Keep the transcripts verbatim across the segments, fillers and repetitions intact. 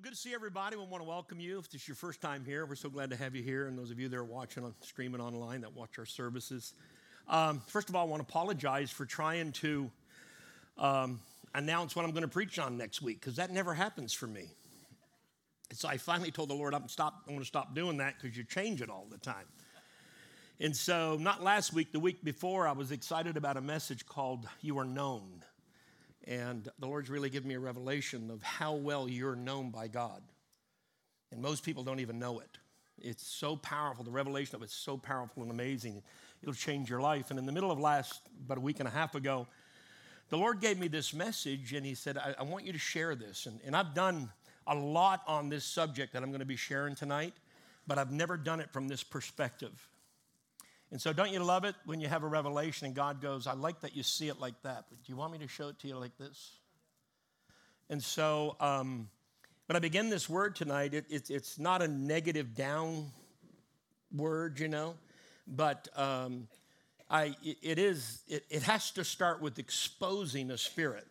good to see everybody. We want to welcome you. If this is your first time here, we're so glad to have you here. And those of you that are watching, on, streaming online, that watch our services. Um, first of all, I want to apologize for trying to um, announce what I'm going to preach on next week, because that never happens for me. And so I finally told the Lord, I'm, stop, I'm going to stop doing that because you change it all the time. And so not last week, the week before, I was excited about a message called You Are Known. And the Lord's really given me a revelation of how well you're known by God. And most people don't even know it. It's so powerful. The revelation of it's so powerful and amazing. It'll change your life. And in the middle of last, about a week and a half ago, the Lord gave me this message, and he said, I, I want you to share this. And, and I've done a lot on this subject that I'm going to be sharing tonight, but I've never done it from this perspective. And so don't you love it when you have a revelation and God goes, I like that you see it like that, but do you want me to show it to you like this? And so um, when I begin this word tonight, it, it, it's not a negative down word, you know, but um, I, it, it is, it, it has to start with exposing a spirit.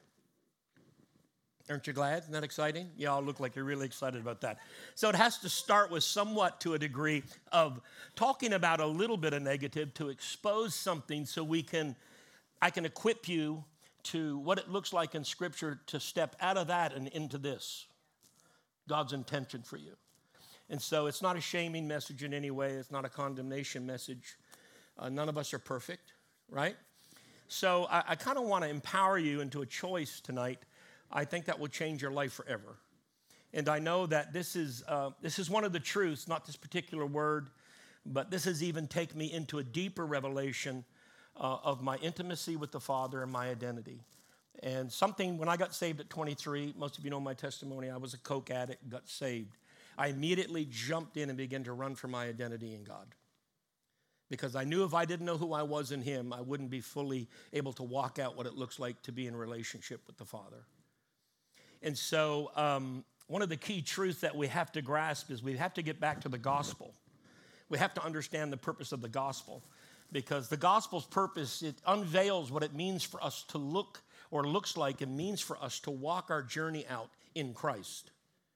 Aren't you glad? Isn't that exciting? You all look like you're really excited about that. So it has to start with somewhat to a degree of talking about a little bit of negative to expose something so we can, I can equip you to what it looks like in Scripture to step out of that and into this, God's intention for you. And so it's not a shaming message in any way. It's not a condemnation message. Uh, none of us are perfect, right? So I, I kind of want to empower you into a choice tonight. I think that will change your life forever. And I know that this is uh, this is one of the truths, not this particular word, but this has even taken me into a deeper revelation uh, of my intimacy with the Father and my identity. And something, when I got saved at twenty-three, most of you know my testimony, I was a coke addict, got saved. I immediately jumped in and began to run for my identity in God. Because I knew if I didn't know who I was in Him, I wouldn't be fully able to walk out what it looks like to be in relationship with the Father. And so um, one of the key truths that we have to grasp is we have to get back to the gospel. We have to understand the purpose of the gospel, because the gospel's purpose, it unveils what it means for us to look or looks like it means for us to walk our journey out in Christ.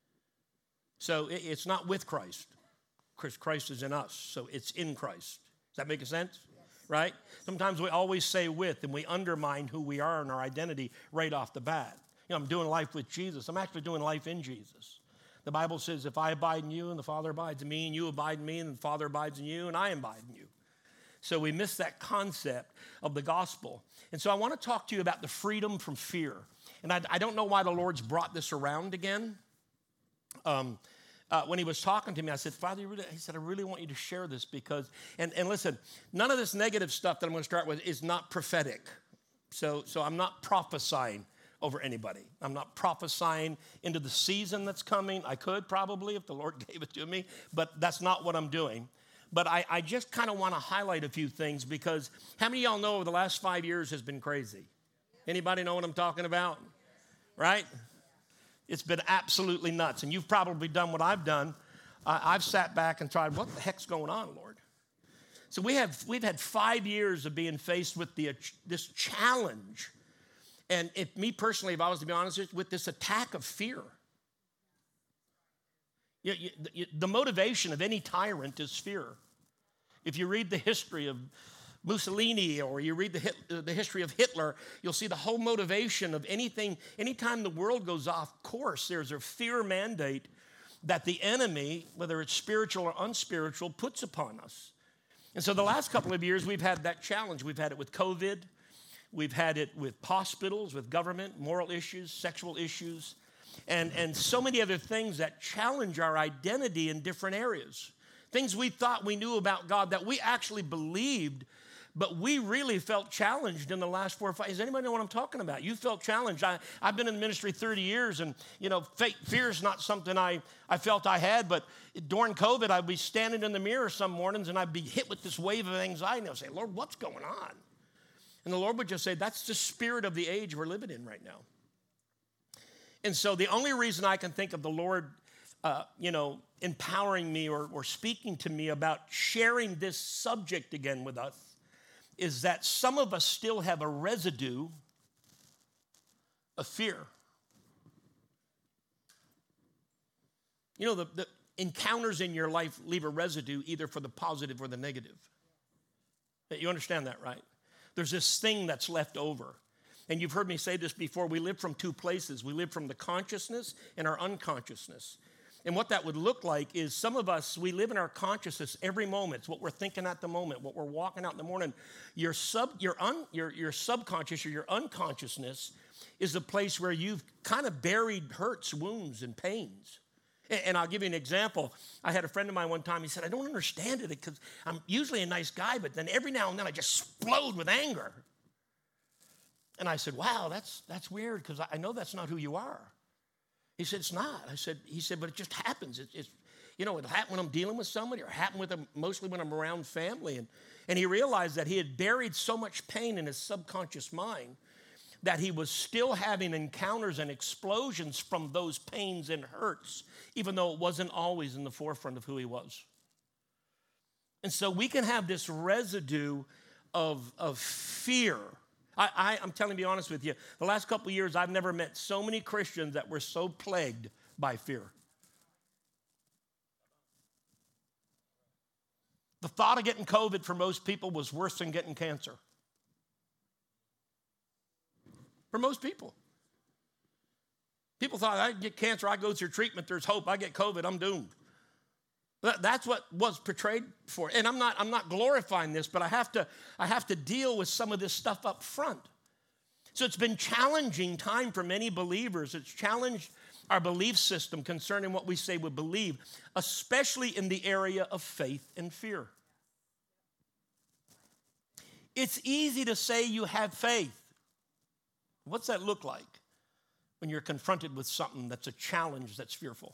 So it, it's not with Christ. Christ is in us, so it's in Christ. Does that make sense? Right? Sometimes we always say with, and we undermine who we are and our identity right off the bat. You know, I'm doing life with Jesus. I'm actually doing life in Jesus. The Bible says, if I abide in you and the Father abides in me, and you abide in me and the Father abides in you, and I abide in you. So we miss that concept of the gospel. And so I want to talk to you about the freedom from fear. And I, I don't know why the Lord's brought this around again. Um, uh, when he was talking to me, I said, Father, you really, he said, I really want you to share this because, and, and listen, none of this negative stuff that I'm going to start with is not prophetic. So, so I'm not prophesying over anybody. I'm not prophesying into the season that's coming. I could probably if the Lord gave it to me, but that's not what I'm doing. But I, I just kind of want to highlight a few things because how many of y'all know over the last five years has been crazy? Anybody know what I'm talking about? Right? It's been absolutely nuts. And you've probably done what I've done. Uh, I've sat back and tried, what the heck's going on, Lord? So we have, we've had five years of being faced with the, this challenge. And if me personally, if I was to be honest with this attack of fear, you, you, the motivation of any tyrant is fear. If you read the history of Mussolini or you read the, the history of Hitler, you'll see the whole motivation of anything. Anytime the world goes off course, there's a fear mandate that the enemy, whether it's spiritual or unspiritual, puts upon us. And so the last couple of years, we've had that challenge. We've had it with COVID. We've had it with hospitals, with government, moral issues, sexual issues, and, and so many other things that challenge our identity in different areas. Things we thought we knew about God that we actually believed, but we really felt challenged in the last four or five. Does anybody know what I'm talking about? You felt challenged. I, I've been in the ministry thirty years, and, you know, fear is not something I, I felt I had, but during COVID, I'd be standing in the mirror some mornings, and I'd be hit with this wave of anxiety, and I'd say, Lord, what's going on? And the Lord would just say, that's the spirit of the age we're living in right now. And so the only reason I can think of the Lord, uh, you know, empowering me or, or speaking to me about sharing this subject again with us is that some of us still have a residue of fear. You know, the, the encounters in your life leave a residue either for the positive or the negative. You understand that, right? There's this thing that's left over. And you've heard me say this before. We live from two places. We live from the consciousness and our unconsciousness. And what that would look like is some of us, we live in our consciousness every moment. It's what we're thinking at the moment, what we're walking out in the morning. Your, sub, your, un, your, your subconscious or your unconsciousness is a place where you've kind of buried hurts, wounds, and pains. And, and I'll give you an example. I had a friend of mine one time. He said, I don't understand it because I'm usually a nice guy, but then every now and then I just explode with anger. And I said, wow, that's, that's weird because I know that's not who you are. He said, it's not. I said, he said, but it just happens. It, it's, you know, it'll happen when I'm dealing with somebody or happen with them mostly when I'm around family. And, and he realized that he had buried so much pain in his subconscious mind that he was still having encounters and explosions from those pains and hurts, even though it wasn't always in the forefront of who he was. And so we can have this residue of, of fear. I, I, I'm telling you, to be honest with you, the last couple of years, I've never met so many Christians that were so plagued by fear. The thought of getting COVID for most people was worse than getting cancer. For most people. People thought, I get cancer, I go through treatment, there's hope. I get COVID, I'm doomed. That's what was portrayed for. And I'm not, I'm not glorifying this, but I have to, I have to deal with some of this stuff up front. So it's been challenging time for many believers. It's challenged our belief system concerning what we say we believe, especially in the area of faith and fear. It's easy to say you have faith. What's that look like when you're confronted with something that's a challenge that's fearful?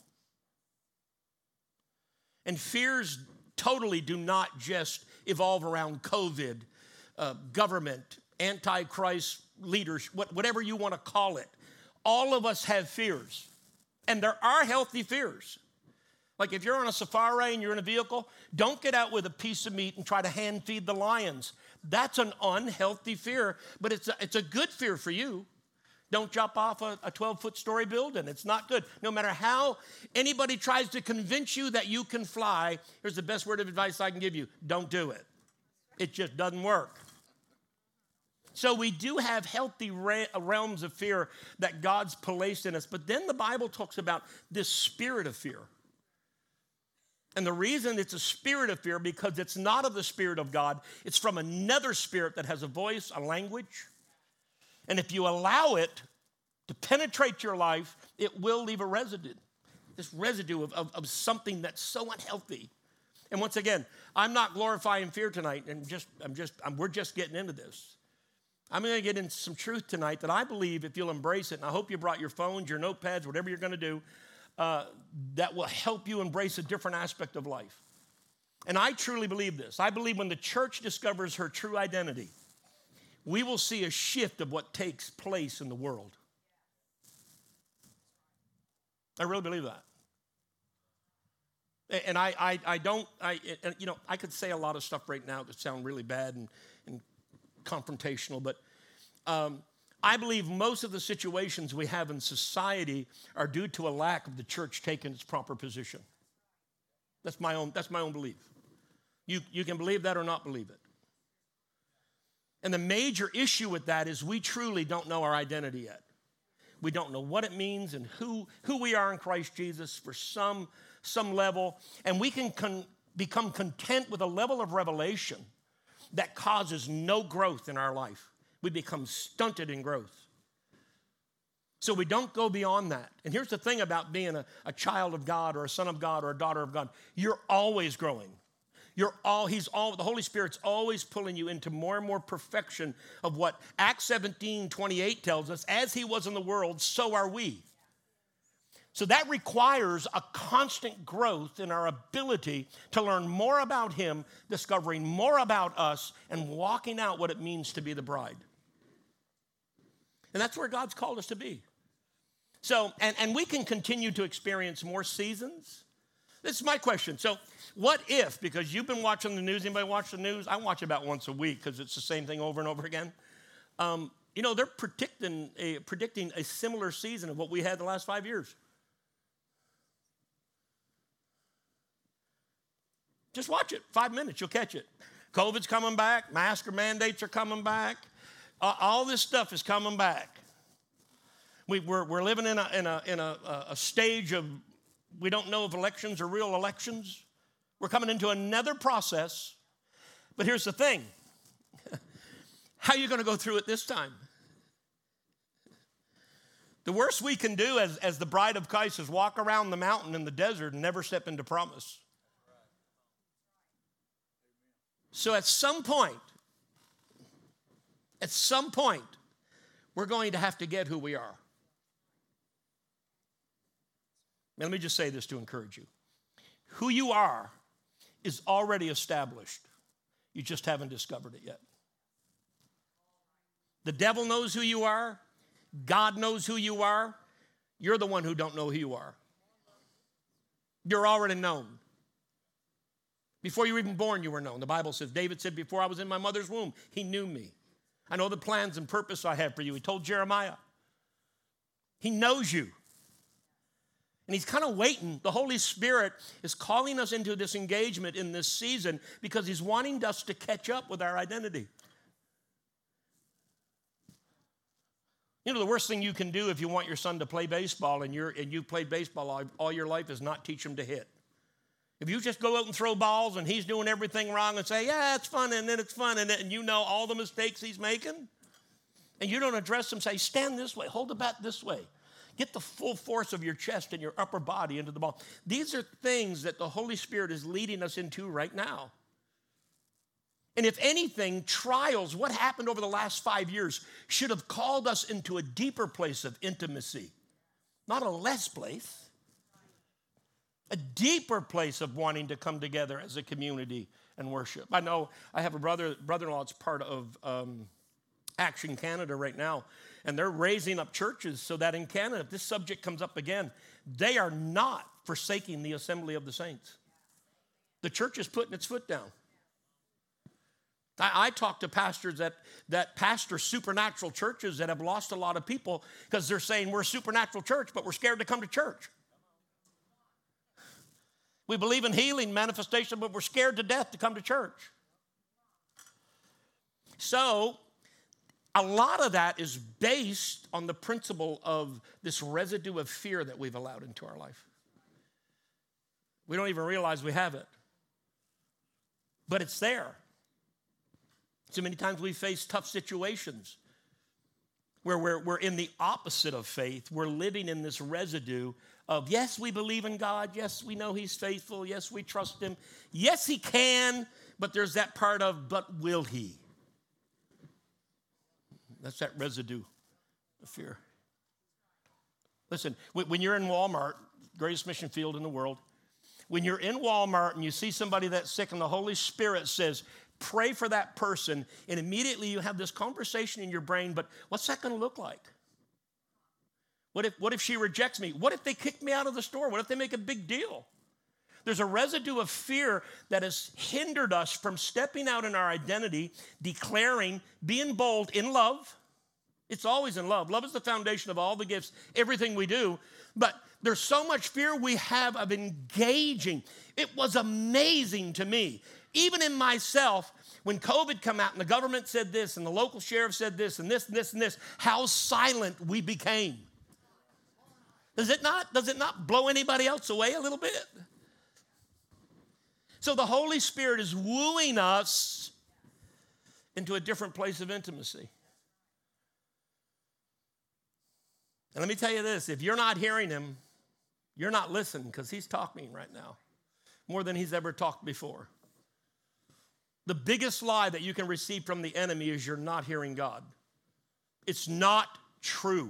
And fears totally do not just evolve around COVID, uh, government, antichrist leaders, whatever you want to call it. All of us have fears. And there are healthy fears. Like if you're on a safari and you're in a vehicle, don't get out with a piece of meat and try to hand feed the lions. That's an unhealthy fear, but it's a, it's a good fear for you. Don't jump off a twelve-foot story building. It's not good. No matter how anybody tries to convince you that you can fly, here's the best word of advice I can give you. Don't do it. It just doesn't work. So we do have healthy realms of fear that God's placed in us. But then the Bible talks about this spirit of fear. And the reason it's a spirit of fear, because it's not of the Spirit of God. It's from another spirit that has a voice, a language. And if you allow it to penetrate your life, it will leave a residue, this residue of, of, of something that's so unhealthy. And once again, I'm not glorifying fear tonight, and just I'm just I'm, we're just getting into this. I'm going to get into some truth tonight that I believe, if you'll embrace it, and I hope you brought your phones, your notepads, whatever you're going to do, uh, that will help you embrace a different aspect of life. And I truly believe this. I believe when the church discovers her true identity, we will see a shift of what takes place in the world. I really believe that. And I, I, I don't, I, you know, I could say a lot of stuff right now that sound really bad and, and confrontational, but um, I believe most of the situations we have in society are due to a lack of the church taking its proper position. That's my own, that's my own belief. You, you can believe that or not believe it. And the major issue with that is we truly don't know our identity yet. We don't know what it means and who, who we are in Christ Jesus for some, some level. And we can con- become content with a level of revelation that causes no growth in our life. We become stunted in growth. So we don't go beyond that. And here's the thing about being a, a child of God or a son of God or a daughter of God. You're always growing. You're all, he's all, the Holy Spirit's always pulling you into more and more perfection of what Acts seventeen twenty-eight tells us, as he was in the world, so are we. So that requires a constant growth in our ability to learn more about him, discovering more about us, and walking out what it means to be the bride. And that's where God's called us to be. So, and, and we can continue to experience more seasons. This is my question. So what if, because you've been watching the news, anybody watch the news? I watch about once a week because it's the same thing over and over again. Um, you know, they're predicting a, predicting a similar season of what we had the last five years. Just watch it. Five minutes, you'll catch it. COVID's coming back. Mask mandates are coming back. Uh, all this stuff is coming back. We, we're, we're living in, a, in, a, in a, a stage of, we don't know if elections are real elections. We're coming into another process. But here's the thing. How are you going to go through it this time? The worst we can do as, as the bride of Christ is walk around the mountain in the desert and never step into promise. So at some point, at some point, we're going to have to get who we are. Now, let me just say this to encourage you. Who you are is already established. You just haven't discovered it yet. The devil knows who you are. God knows who you are. You're the one who don't know who you are. You're already known. Before you were even born, you were known. The Bible says, David said, before I was in my mother's womb, he knew me. I know the plans and purpose I have for you. He told Jeremiah. He knows you. And he's kind of waiting. The Holy Spirit is calling us into this engagement in this season because he's wanting us to catch up with our identity. You know, the worst thing you can do if you want your son to play baseball and, you're, and you've played baseball all, all your life is not teach him to hit. If you just go out and throw balls and he's doing everything wrong and say, yeah, it's fun, and then it's fun, and, then, and you know all the mistakes he's making, and you don't address him, say, stand this way, hold the bat this way. Get the full force of your chest and your upper body into the ball. These are things that the Holy Spirit is leading us into right now. And if anything, trials, what happened over the last five years, should have called us into a deeper place of intimacy, not a less place. A deeper place of wanting to come together as a community and worship. I know I have a brother, brother-in-law that's part of um, Action Canada right now, and they're raising up churches so that in Canada, if this subject comes up again, they are not forsaking the assembly of the saints. The church is putting its foot down. I, I talk to pastors that, that pastor supernatural churches that have lost a lot of people because they're saying we're a supernatural church, but we're scared to come to church. We believe in healing, manifestation, but we're scared to death to come to church. So, a lot of that is based on the principle of this residue of fear that we've allowed into our life. We don't even realize we have it. But it's there. So many times we face tough situations where we're, we're in the opposite of faith. We're living in this residue of, yes, we believe in God. Yes, we know he's faithful. Yes, we trust him. Yes, he can, but there's that part of, but will he? That's that residue of fear. Listen, when you're in Walmart, greatest mission field in the world, when you're in Walmart and you see somebody that's sick and the Holy Spirit says, pray for that person, and immediately you have this conversation in your brain, but what's that going to look like? What if, what if she rejects me? What if they kick me out of the store? What if they make a big deal? There's a residue of fear that has hindered us from stepping out in our identity, declaring, being bold in love. It's always in love. Love is the foundation of all the gifts, everything we do. But there's so much fear we have of engaging. It was amazing to me, even in myself, when COVID came out and the government said this and the local sheriff said this and this and this and this, how silent we became. Does it not, does it not blow anybody else away a little bit? So the Holy Spirit is wooing us into a different place of intimacy. And let me tell you this, if you're not hearing him, you're not listening because he's talking right now more than he's ever talked before. The biggest lie that you can receive from the enemy is you're not hearing God. It's not true.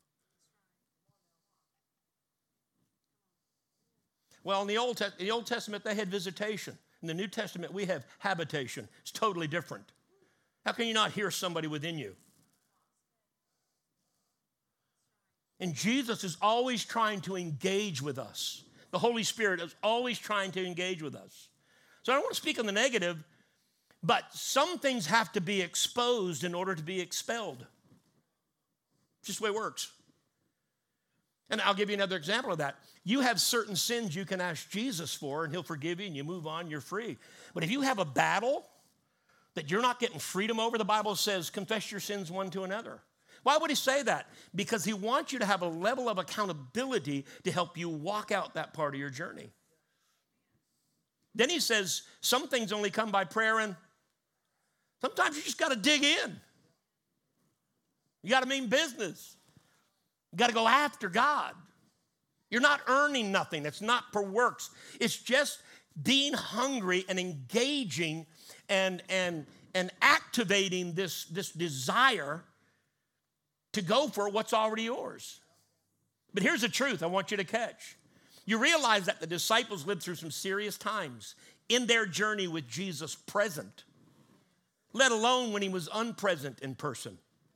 Well, in the Old, in the Old Testament, they had visitation. In the New Testament, we have habitation. It's totally different. How can you not hear somebody within you? And Jesus is always trying to engage with us. The Holy Spirit is always trying to engage with us. So I don't want to speak on the negative, but some things have to be exposed in order to be expelled. It's just the way it works. And I'll give you another example of that. You have certain sins you can ask Jesus for, and he'll forgive you, and you move on, you're free. But if you have a battle that you're not getting freedom over, the Bible says, confess your sins one to another. Why would he say that? Because he wants you to have a level of accountability to help you walk out that part of your journey. Then he says, some things only come by prayer, and sometimes you just got to dig in. You got to mean business. You got to go after God. You're not earning nothing. It's not per works. It's just being hungry and engaging and, and, and activating this, this desire to go for what's already yours. But here's the truth I want you to catch. You realize that the disciples lived through some serious times in their journey with Jesus present, let alone when he was unpresent in person.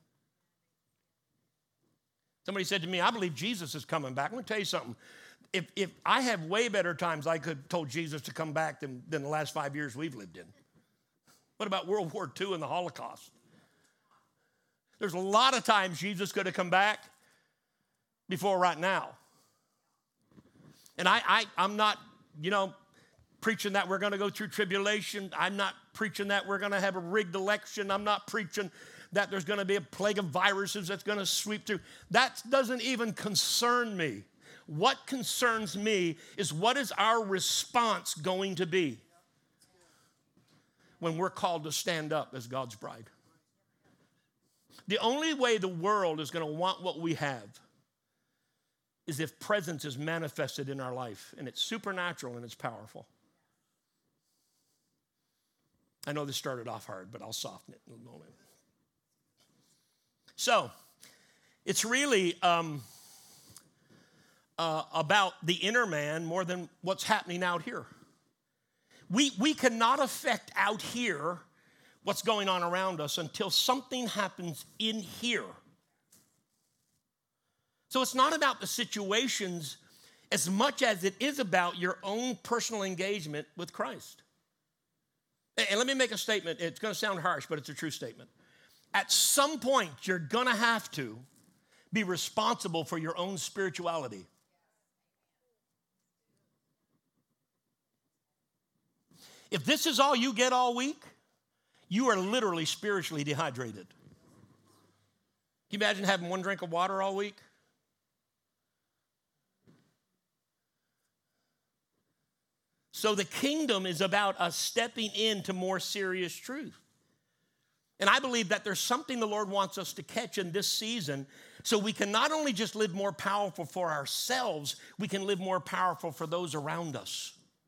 Somebody said to me, I believe Jesus is coming back. I'm going to tell you something. If, if I have way better times I could have told Jesus to come back than, than the last five years we've lived in. What about World War Two and the Holocaust? There's a lot of times Jesus could have come back before right now. And I, I, I'm not, you know, preaching that we're going to go through tribulation. I'm not preaching that we're going to have a rigged election. I'm not preaching that there's going to be a plague of viruses that's going to sweep through. That doesn't even concern me. What concerns me is what is our response going to be when we're called to stand up as God's bride. The only way the world is going to want what we have is if presence is manifested in our life, and it's supernatural and it's powerful. I know this started off hard, but I'll soften it in a moment. So, it's really um, uh, about the inner man more than what's happening out here. We, we cannot affect out here what's going on around us until something happens in here. So it's not about the situations as much as it is about your own personal engagement with Christ. And let me make a statement. It's going to sound harsh, but it's a true statement. At some point, you're going to have to be responsible for your own spirituality. If this is all you get all week, you are literally spiritually dehydrated. Can you imagine having one drink of water all week? So the kingdom is about us stepping into more serious truth. And I believe that there's something the Lord wants us to catch in this season so we can not only just live more powerful for ourselves, we can live more powerful for those around us.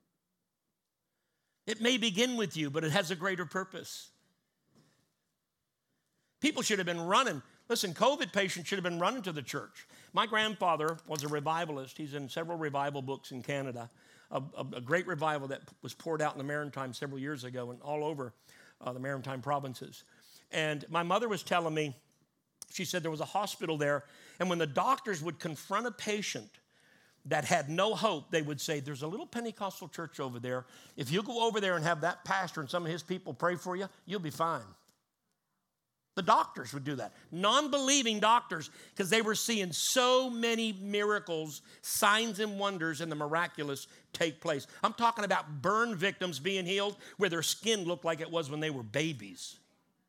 It may begin with you, but it has a greater purpose. People should have been running. Listen, COVID patients should have been running to the church. My grandfather was a revivalist. He's in several revival books in Canada. A, a, a great revival that was poured out in the Maritime several years ago and all over uh, the Maritime provinces. And my mother was telling me, she said there was a hospital there, and when the doctors would confront a patient that had no hope, they would say, there's a little Pentecostal church over there. If you go over there and have that pastor and some of his people pray for you, you'll be fine. The doctors would do that. Non-believing doctors, because they were seeing so many miracles, signs and wonders, and the miraculous take place. I'm talking about burn victims being healed where their skin looked like it was when they were babies.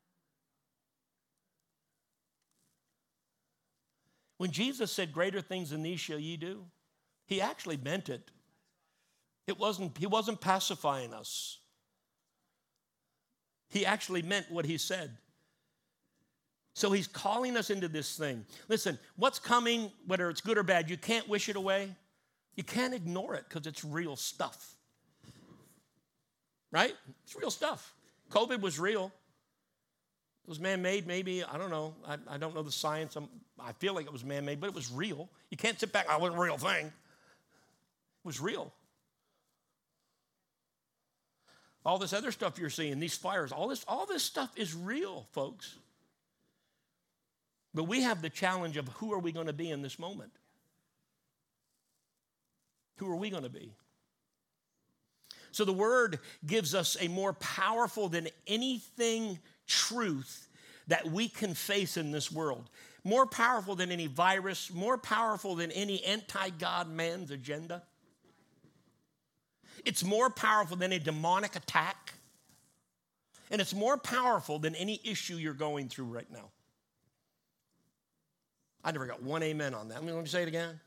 When Jesus said, greater things than these shall ye do, he actually meant it. It wasn't, he wasn't pacifying us. He actually meant what he said. So he's calling us into this thing. Listen, what's coming, whether it's good or bad, you can't wish it away. You can't ignore it because it's real stuff. Right? It's real stuff. COVID was real. It was man-made, maybe. I don't know. I, I don't know the science. I'm, I feel like it was man-made, but it was real. You can't sit back, oh, it wasn't a real thing. It was real. All this other stuff you're seeing, these fires, all this, all this stuff is real, folks. But we have the challenge of who are we going to be in this moment? Who are we going to be? So the word gives us a more powerful than anything truth that we can face in this world. more powerful than any virus, more powerful than any anti-God man's agenda. It's more powerful than a demonic attack. And it's more powerful than any issue you're going through right now. I never got one amen on that. Let me, let me say it again.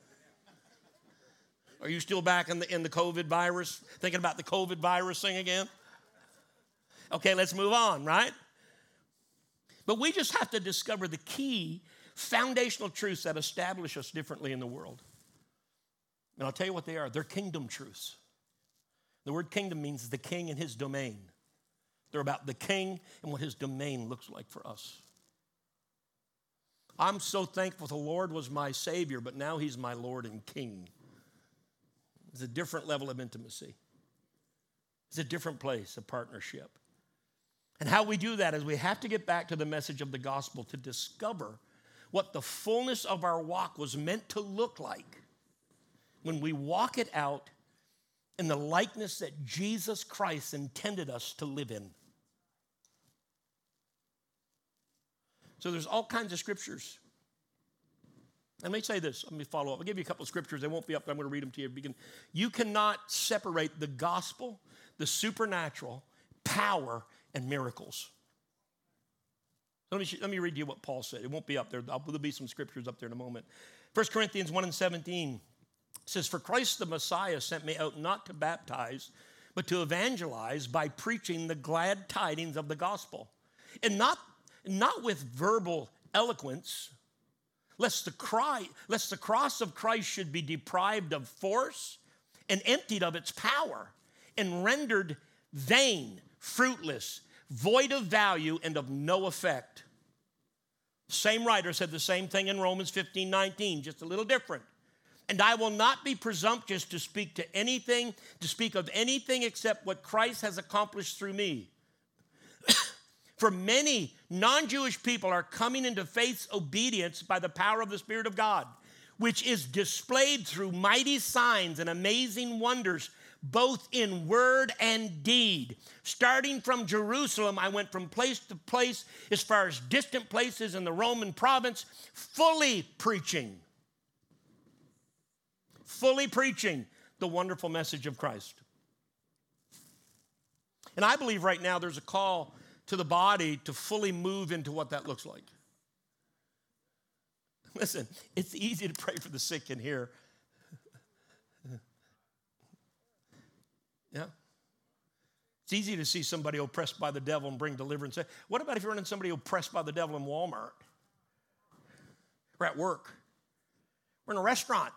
Are you still back in the, in the COVID virus, thinking about the COVID virus thing again? Okay, let's move on, right? But we just have to discover the key foundational truths that establish us differently in the world. And I'll tell you what they are. They're kingdom truths. The word kingdom means the king and his domain. They're about the king and what his domain looks like for us. I'm so thankful the Lord was my Savior, but now he's my Lord and King. It's a different level of intimacy. It's a different place of partnership. And how we do that is we have to get back to the message of the gospel to discover what the fullness of our walk was meant to look like when we walk it out in the likeness that Jesus Christ intended us to live in. So there's all kinds of scriptures. And let me say this. Let me follow up. I'll give you a couple of scriptures. They won't be up there. I'm going to read them to you. You cannot separate the gospel, the supernatural, power, and miracles. Let me, let me read you what Paul said. It won't be up there. There'll be some scriptures up there in a moment. First Corinthians one and seventeen says, "For Christ the Messiah sent me out not to baptize, but to evangelize by preaching the glad tidings of the gospel. And not, not with verbal eloquence, lest the, cry, lest the cross of Christ should be deprived of force and emptied of its power and rendered vain, fruitless, void of value, and of no effect." Same writer said the same thing in Romans fifteen nineteen, just a little different. "And I will not be presumptuous to speak to anything, to speak of anything except what Christ has accomplished through me. For many non-Jewish people are coming into faith's obedience by the power of the Spirit of God, which is displayed through mighty signs and amazing wonders, both in word and deed. Starting from Jerusalem, I went from place to place as far as distant places in the Roman province, fully preaching, fully preaching the wonderful message of Christ." And I believe right now there's a call to the body to fully move into what that looks like. Listen, it's easy to pray for the sick in here. Yeah. It's easy to see somebody oppressed by the devil and bring deliverance. What about if you're running somebody oppressed by the devil in Walmart? Or at work? Or in a restaurant?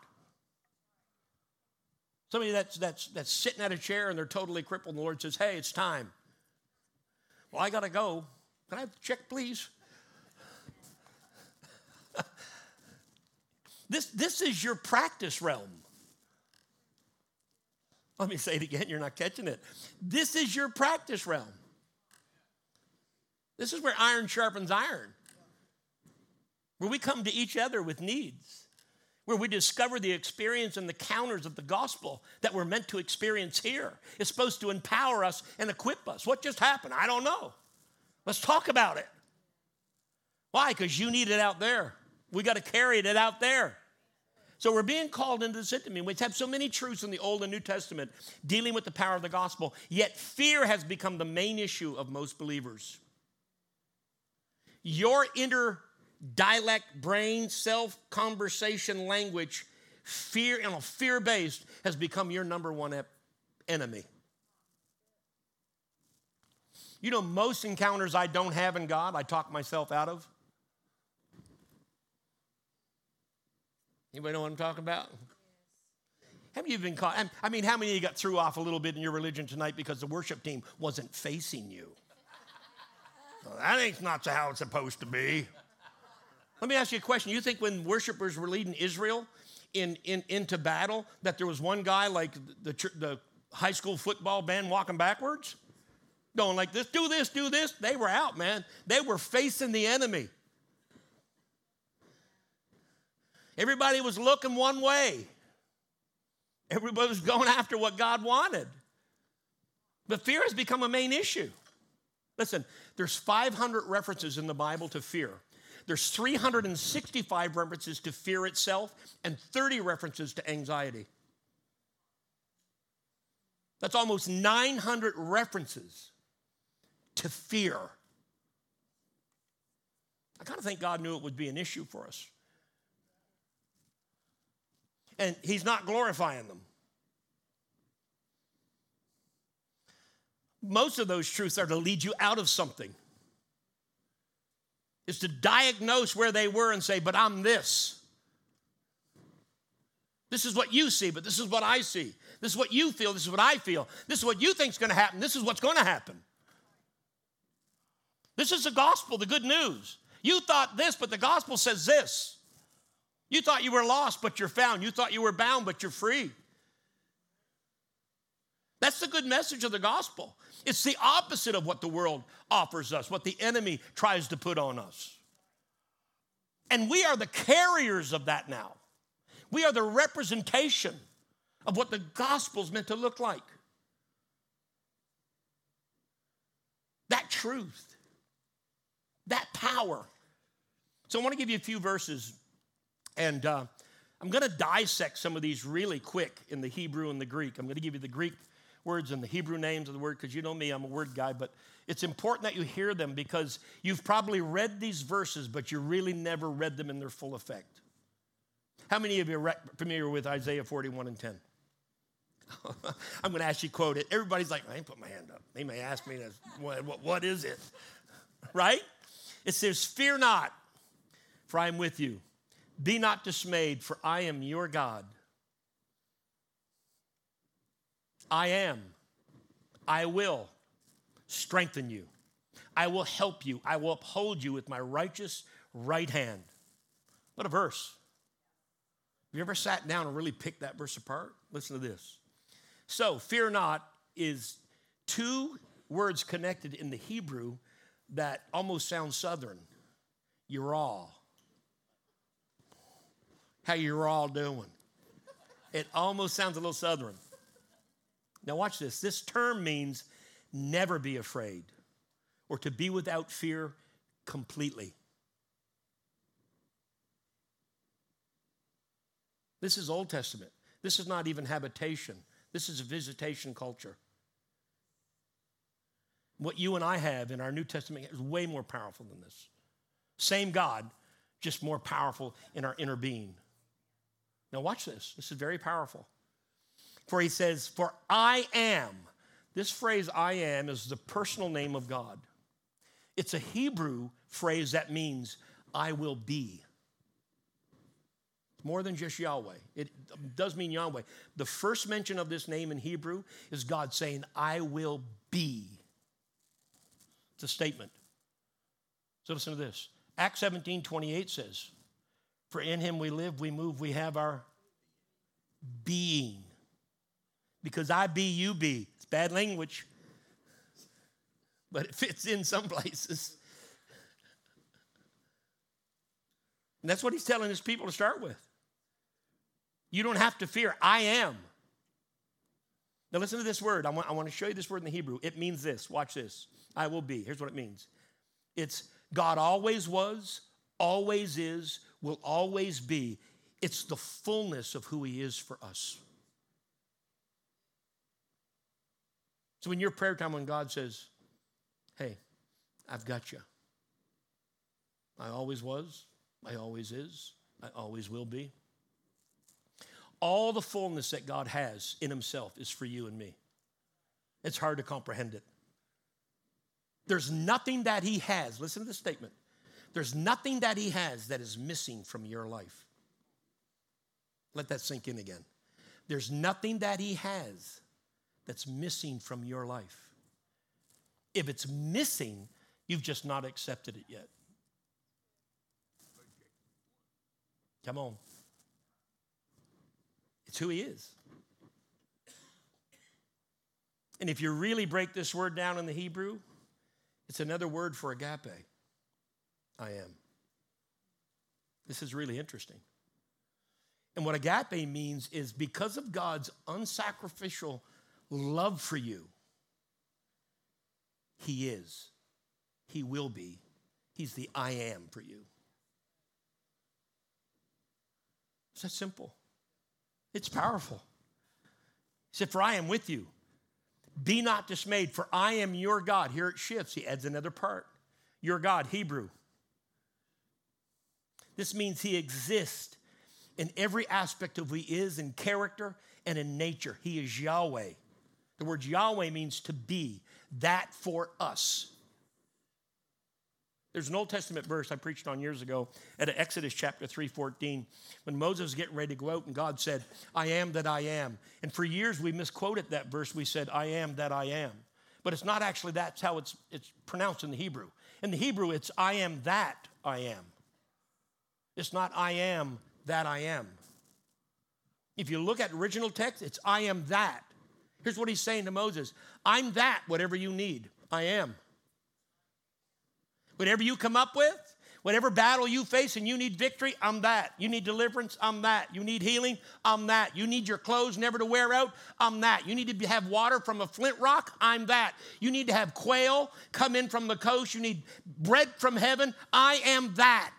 Somebody that's, that's, that's sitting at a chair and they're totally crippled and the Lord says, "Hey, it's time." "Well, I got to go. Can I have the check, please?" this, this is your practice realm. Let me say it again. You're not catching it. This is your practice realm. This is where iron sharpens iron. Where we come to each other with needs. Where we discover the experience and the counters of the gospel that we're meant to experience here. It's supposed to empower us and equip us. What just happened? I don't know. Let's talk about it. Why? Because you need it out there. We got to carry it out there. So we're being called into this intimacy. We have so many truths in the Old and New Testament dealing with the power of the gospel, yet fear has become the main issue of most believers. Your inner dialect, brain, self-conversation language, fear, you know, fear-based, has become your number one ep- enemy. You know, most encounters I don't have in God, I talk myself out of. Anybody know what I'm talking about? How many of you have been caught? I mean, how many of you got threw off a little bit in your religion tonight because the worship team wasn't facing you? Well, that ain't not how it's supposed to be. Let me ask you a question. You think when worshipers were leading Israel in, in, into battle that there was one guy like the, the high school football band walking backwards? Going like this, do this, do this. They were out, man. They were facing the enemy. Everybody was looking one way. Everybody was going after what God wanted. But fear has become a main issue. Listen, there's five hundred references in the Bible to fear. there's three hundred sixty-five references to fear itself and thirty references to anxiety. That's almost nine hundred references to fear. I kind of think God knew it would be an issue for us. And he's not glorifying them. Most of those truths are to lead you out of something. It's to diagnose where they were and say, but I'm this. This is what you see, but this is what I see. This is what you feel, this is what I feel. This is what you think is going to happen, this is what's going to happen. This is the gospel, the good news. You thought this, but the gospel says this. You thought you were lost, but you're found. You thought you were bound, but you're free. That's the good message of the gospel. It's the opposite of what the world offers us, what the enemy tries to put on us. And we are the carriers of that now. We are the representation of what the gospel's meant to look like. That truth, that power. So I want to give you a few verses, and uh, I'm going to dissect some of these really quick in the Hebrew and the Greek. I'm going to give you the Greek words and the Hebrew names of the word, because you know me, I'm a word guy, but it's important that you hear them because you've probably read these verses, but you really never read them in their full effect. How many of you are familiar with Isaiah forty-one and ten? I'm going to actually quote it. Everybody's like, I ain't put my hand up. They may ask me, what, what, what is it? Right? It says, fear not, for I am with you. Be not dismayed, for I am your God. I am. I will strengthen you. I will help you. I will uphold you with my righteous right hand. What a verse. Have you ever sat down and really picked that verse apart? Listen to this. So, fear not is two words connected in the Hebrew that almost sound Southern. You're all. How you're all doing. It almost sounds a little Southern. Now watch this. This term means never be afraid or to be without fear completely. This is Old Testament. This is not even habitation. This is a visitation culture. What you and I have in our New Testament is way more powerful than this. Same God, just more powerful in our inner being. Now watch this. This is very powerful. For he says, for I am. This phrase, I am, is the personal name of God. It's a Hebrew phrase that means, I will be. More than just Yahweh. It does mean Yahweh. The first mention of this name in Hebrew is God saying, I will be. It's a statement. So listen to this. Acts seventeen twenty-eight says, for in him we live, we move, we have our being. Because I be, you be. It's bad language, but it fits in some places. And that's what he's telling his people to start with. You don't have to fear. I am. Now listen to this word. I want, I want to show you this word in the Hebrew. It means this. Watch this. I will be. Here's what it means. It's God always was, always is, will always be. It's the fullness of who he is for us. So in your prayer time when God says, hey, I've got you. I always was, I always is, I always will be. All the fullness that God has in himself is for you and me. It's hard to comprehend it. There's nothing that he has, listen to this statement, there's nothing that he has that is missing from your life. Let that sink in again. There's nothing that he has that's missing from your life. If it's missing, you've just not accepted it yet. Come on. It's who he is. And if you really break this word down in the Hebrew, it's another word for agape. I am. This is really interesting. And what agape means is because of God's unsacrificial love for you, he is. He will be. He's the I am for you. It's that simple. It's powerful. He said, for I am with you. Be not dismayed, for I am your God. Here it shifts. He adds another part. Your God, Hebrew. This means he exists in every aspect of who he is in character and in nature. He is Yahweh. The word Yahweh means to be, that for us. There's an Old Testament verse I preached on years ago at Exodus chapter three fourteen, when Moses was getting ready to go out and God said, I am that I am. And for years we misquoted that verse. We said, I am that I am. But it's not actually that's how it's, it's pronounced in the Hebrew. In the Hebrew, it's I am that I am. It's not I am that I am. If you look at original text, it's I am that. Here's what he's saying to Moses. I'm that, whatever you need. I am. Whatever you come up with, whatever battle you face and you need victory, I'm that. You need deliverance, I'm that. You need healing, I'm that. You need your clothes never to wear out, I'm that. You need to have water from a flint rock, I'm that. You need to have quail come in from the coast. You need bread from heaven, I am that.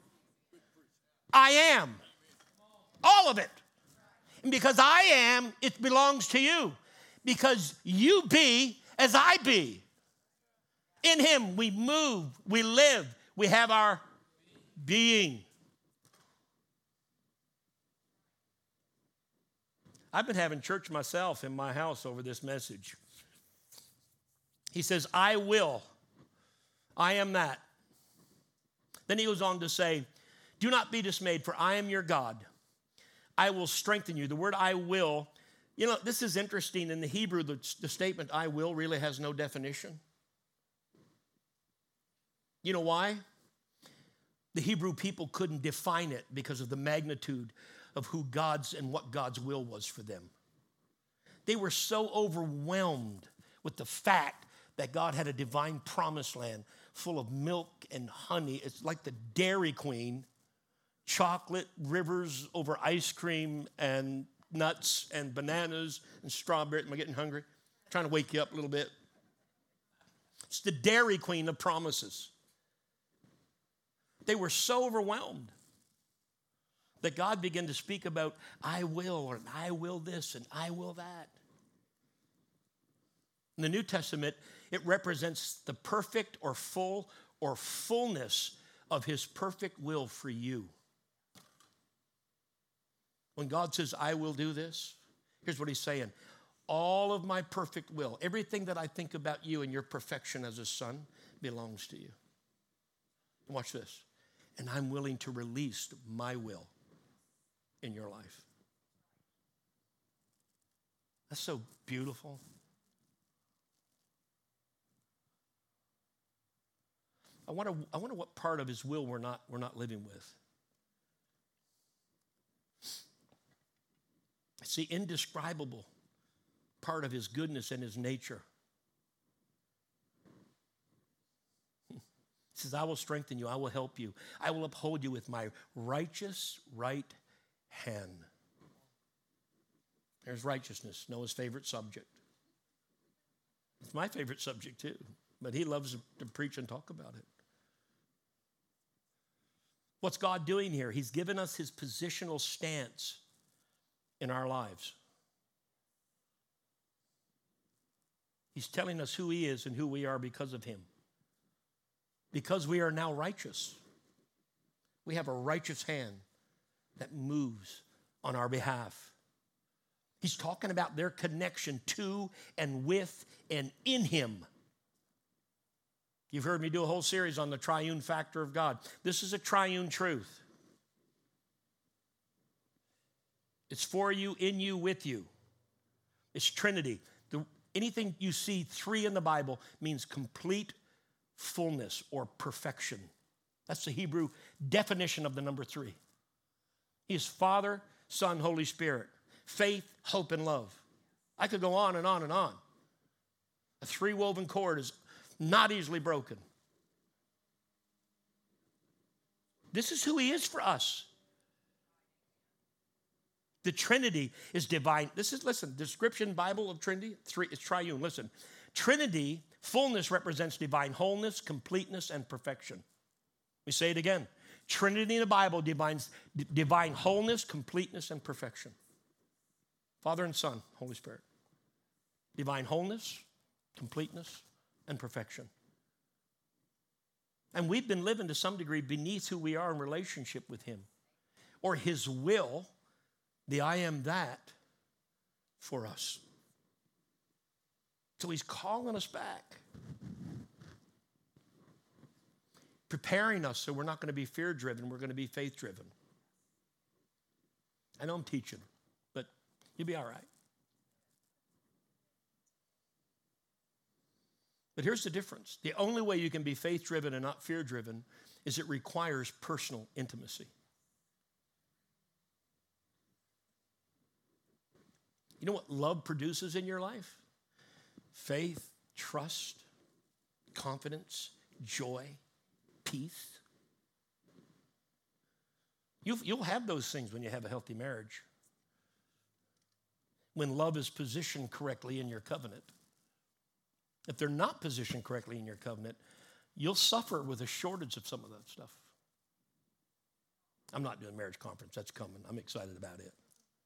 I am. All of it. And because I am, it belongs to you. Because you be as I be. In him we move, we live, we have our being. I've been having church myself in my house over this message. He says, I will. I am that. Then he goes on to say, do not be dismayed, for I am your God. I will strengthen you. The word I will, you know, this is interesting. In the Hebrew, the, the statement I will really has no definition. You know why? The Hebrew people couldn't define it because of the magnitude of who God's and what God's will was for them. They were so overwhelmed with the fact that God had a divine promised land full of milk and honey. It's like the Dairy Queen, chocolate rivers over ice cream and nuts and bananas and strawberry. Am I getting hungry? I'm trying to wake you up a little bit. It's the Dairy Queen of promises. They were so overwhelmed that God began to speak about, I will, or I will this, and I will that. In the New Testament, it represents the perfect or full or fullness of his perfect will for you. When God says, I will do this, here's what he's saying. All of my perfect will, everything that I think about you and your perfection as a son belongs to you. Watch this. And I'm willing to release my will in your life. That's so beautiful. I wonder, I wonder what part of his will we're not, we're not living with. It's the indescribable part of his goodness and his nature. He says, I will strengthen you. I will help you. I will uphold you with my righteous right hand. There's righteousness, Noah's favorite subject. It's my favorite subject too, but he loves to preach and talk about it. What's God doing here? He's given us his positional stance in our lives. He's telling us who he is and who we are because of him. Because we are now righteous. We have a righteous hand that moves on our behalf. He's talking about their connection to and with and in him. You've heard me do a whole series on the triune factor of God. This is a triune truth. It's for you, in you, with you. It's Trinity. The, anything you see three in the Bible means complete fullness or perfection. That's the Hebrew definition of the number three. He is Father, Son, Holy Spirit. Faith, hope, and love. I could go on and on and on. A three-woven cord is not easily broken. This is who he is for us. The Trinity is divine. This is, listen, description Bible of Trinity, three, it's triune. Listen, Trinity, fullness represents divine wholeness, completeness, and perfection. We say it again. Trinity in the Bible defines divine wholeness, completeness, and perfection. Father and Son, Holy Spirit. Divine wholeness, completeness, and perfection. And we've been living to some degree beneath who we are in relationship with him, or his will, the I am that, for us. So he's calling us back, preparing us so we're not going to be fear-driven, we're going to be faith-driven. I know I'm teaching, but you'll be all right. But here's the difference. The only way you can be faith-driven and not fear-driven is it requires personal intimacy. You know what love produces in your life? Faith, trust, confidence, joy, peace. You'll, you'll have those things when you have a healthy marriage. When love is positioned correctly in your covenant. If they're not positioned correctly in your covenant, you'll suffer with a shortage of some of that stuff. I'm not doing marriage conference. That's coming. I'm excited about it.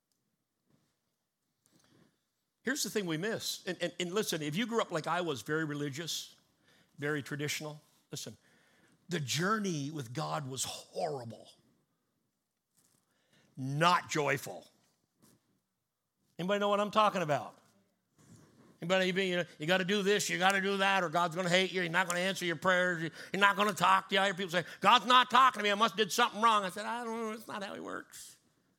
Here's the thing we miss. And, and, and listen, if you grew up like I was, very religious, very traditional, listen, the journey with God was horrible, not joyful. Anybody know what I'm talking about? Anybody, you, know, you got to do this, you got to do that, or God's going to hate you, he's not going to answer your prayers, you're not going to talk to you. I hear people say, God's not talking to me, I must have did something wrong. I said, I don't know, that's not how he works.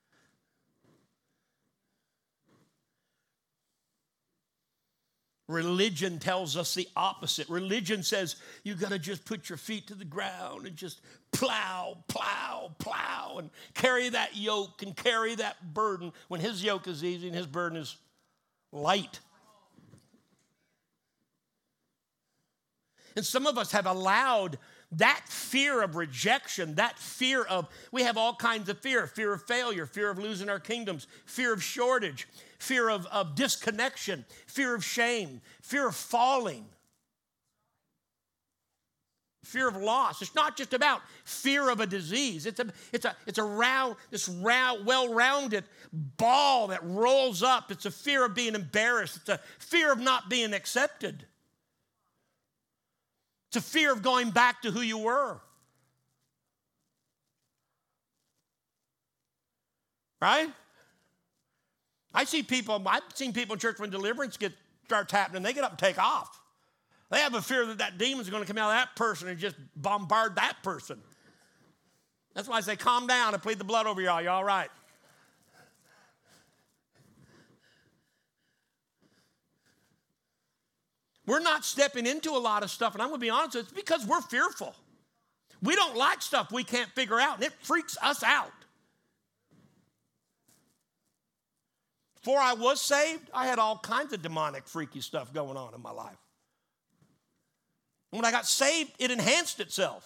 Religion tells us the opposite. Religion says you got to just put your feet to the ground and just plow, plow, plow, and carry that yoke and carry that burden when his yoke is easy and his burden is light. And some of us have allowed that fear of rejection, that fear of, we have all kinds of fear, fear of failure, fear of losing our kingdoms, fear of shortage, fear of, of disconnection, fear of shame, fear of falling, fear of loss. It's not just about fear of a disease. It's a, it's a, it's a round, this round, well-rounded ball that rolls up. It's a fear of being embarrassed. It's a fear of not being accepted. It's a fear of going back to who you were. Right? I see people, I've seen people in church when deliverance get, starts happening, they get up and take off. They have a fear that that demon's going to come out of that person and just bombard that person. That's why I say, calm down and plead the blood over y'all. You all right? We're not stepping into a lot of stuff, and I'm going to be honest, it's because we're fearful. We don't like stuff we can't figure out, and it freaks us out. Before I was saved, I had all kinds of demonic, freaky stuff going on in my life. And when I got saved, it enhanced itself.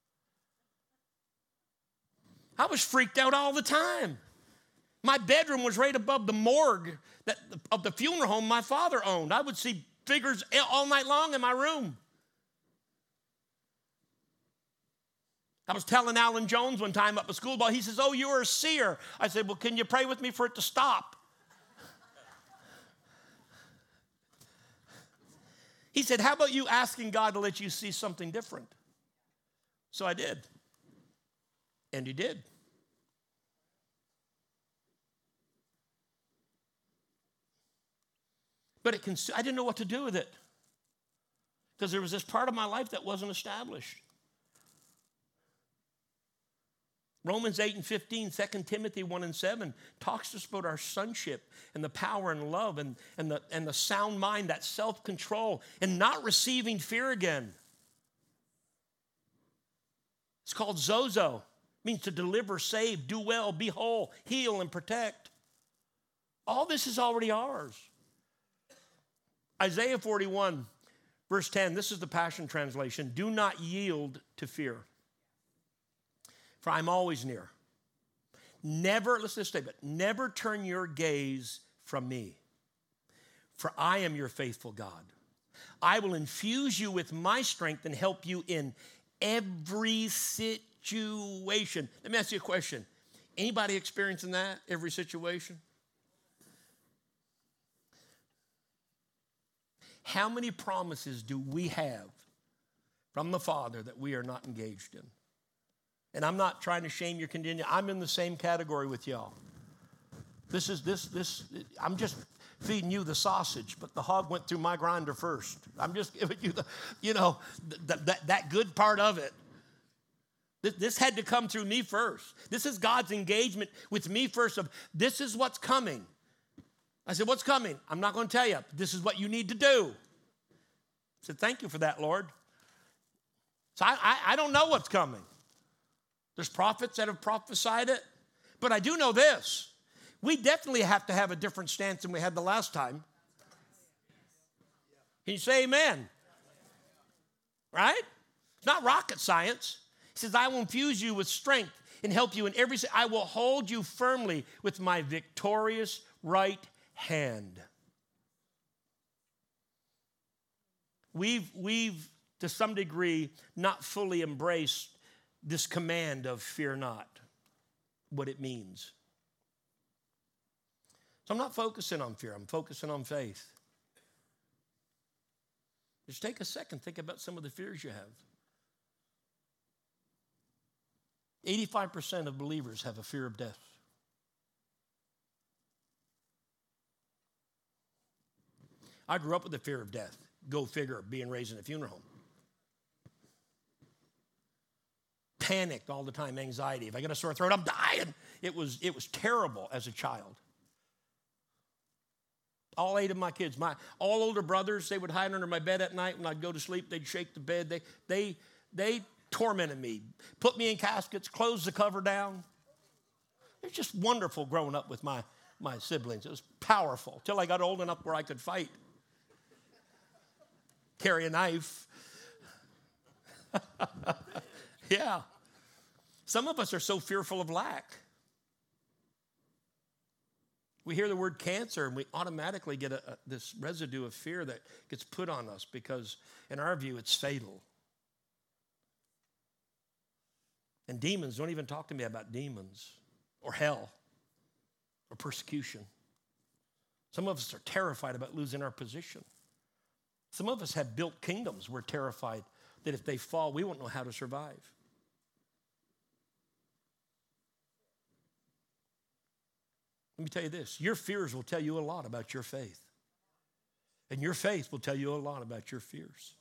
I was freaked out all the time. My bedroom was right above the morgue that, of the funeral home my father owned. I would see figures all night long in my room. I was telling Alan Jones one time up at school ball, he says, oh, you're a seer. I said, well, can you pray with me for it to stop? He said, how about you asking God to let you see something different? So I did. And he did. But it cons- I didn't know what to do with it because there was this part of my life that wasn't established. Romans eight and fifteen, Second Timothy one and seven talks to us about our sonship and the power and love and, and, the, and the sound mind, that self-control, and not receiving fear again. It's called Zozo. It means to deliver, save, do well, be whole, heal, and protect. All this is already ours. Isaiah forty-one, verse ten, this is the Passion Translation. Do not yield to fear, for I'm always near. Never, listen to this statement, never turn your gaze from me, for I am your faithful God. I will infuse you with my strength and help you in every situation. situation. Let me ask you a question. Anybody experiencing that every situation? How many promises do we have from the Father that we are not engaged in? And I'm not trying to shame your condition. I'm in the same category with y'all. This is this this. I'm just feeding you the sausage, but the hog went through my grinder first. I'm just giving you the, you know, th- that that good part of it. This, this had to come through me first. This is God's engagement with me first. Of this is what's coming. I said, what's coming? I'm not going to tell you. This is what you need to do. I said, thank you for that, Lord. So I, I, I don't know what's coming. There's prophets that have prophesied it. But I do know this. We definitely have to have a different stance than we had the last time. Can you say amen? Right? It's not rocket science. He says, I will infuse you with strength and help you in every... I will hold you firmly with my victorious right hand. We've, we've, to some degree, not fully embraced this command of fear not, what it means. So I'm not focusing on fear. I'm focusing on faith. Just take a second. Think about some of the fears you have. eighty-five percent of believers have a fear of death. I grew up with the fear of death. Go figure, being raised in a funeral home. Panicked all the time, anxiety. If I get a sore throat, I'm dying. It was, it was terrible as a child. All eight of my kids, my all older brothers, they would hide under my bed at night when I'd go to sleep. They'd shake the bed. They, they, they tormented me, put me in caskets, closed the cover down. It was just wonderful growing up with my, my siblings. It was powerful till I got old enough where I could fight. Carry a knife. Yeah. Some of us are so fearful of lack. We hear the word cancer and we automatically get a, a, this residue of fear that gets put on us because in our view it's fatal. And demons, don't even talk to me about demons or hell or persecution. Some of us are terrified about losing our position. Some of us have built kingdoms. We're terrified that if they fall, we won't know how to survive. Let me tell you this. Your fears will tell you a lot about your faith. And your faith will tell you a lot about your fears.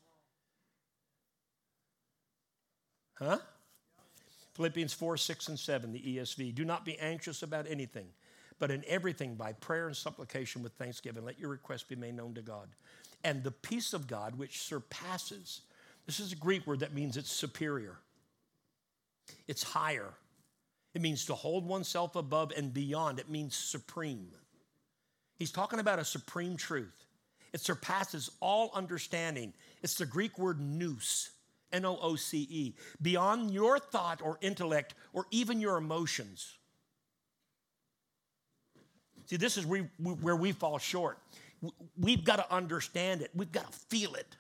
Huh? Philippians four, six, and seven, the E S V. Do not be anxious about anything, but in everything by prayer and supplication with thanksgiving, let your requests be made known to God. And the peace of God, which surpasses, this is a Greek word that means it's superior. It's higher. It means to hold oneself above and beyond. It means supreme. He's talking about a supreme truth. It surpasses all understanding. It's the Greek word nous, N O O C E, beyond your thought or intellect or even your emotions. See, this is where we, where we fall short. We've got to understand it. We've got to feel it.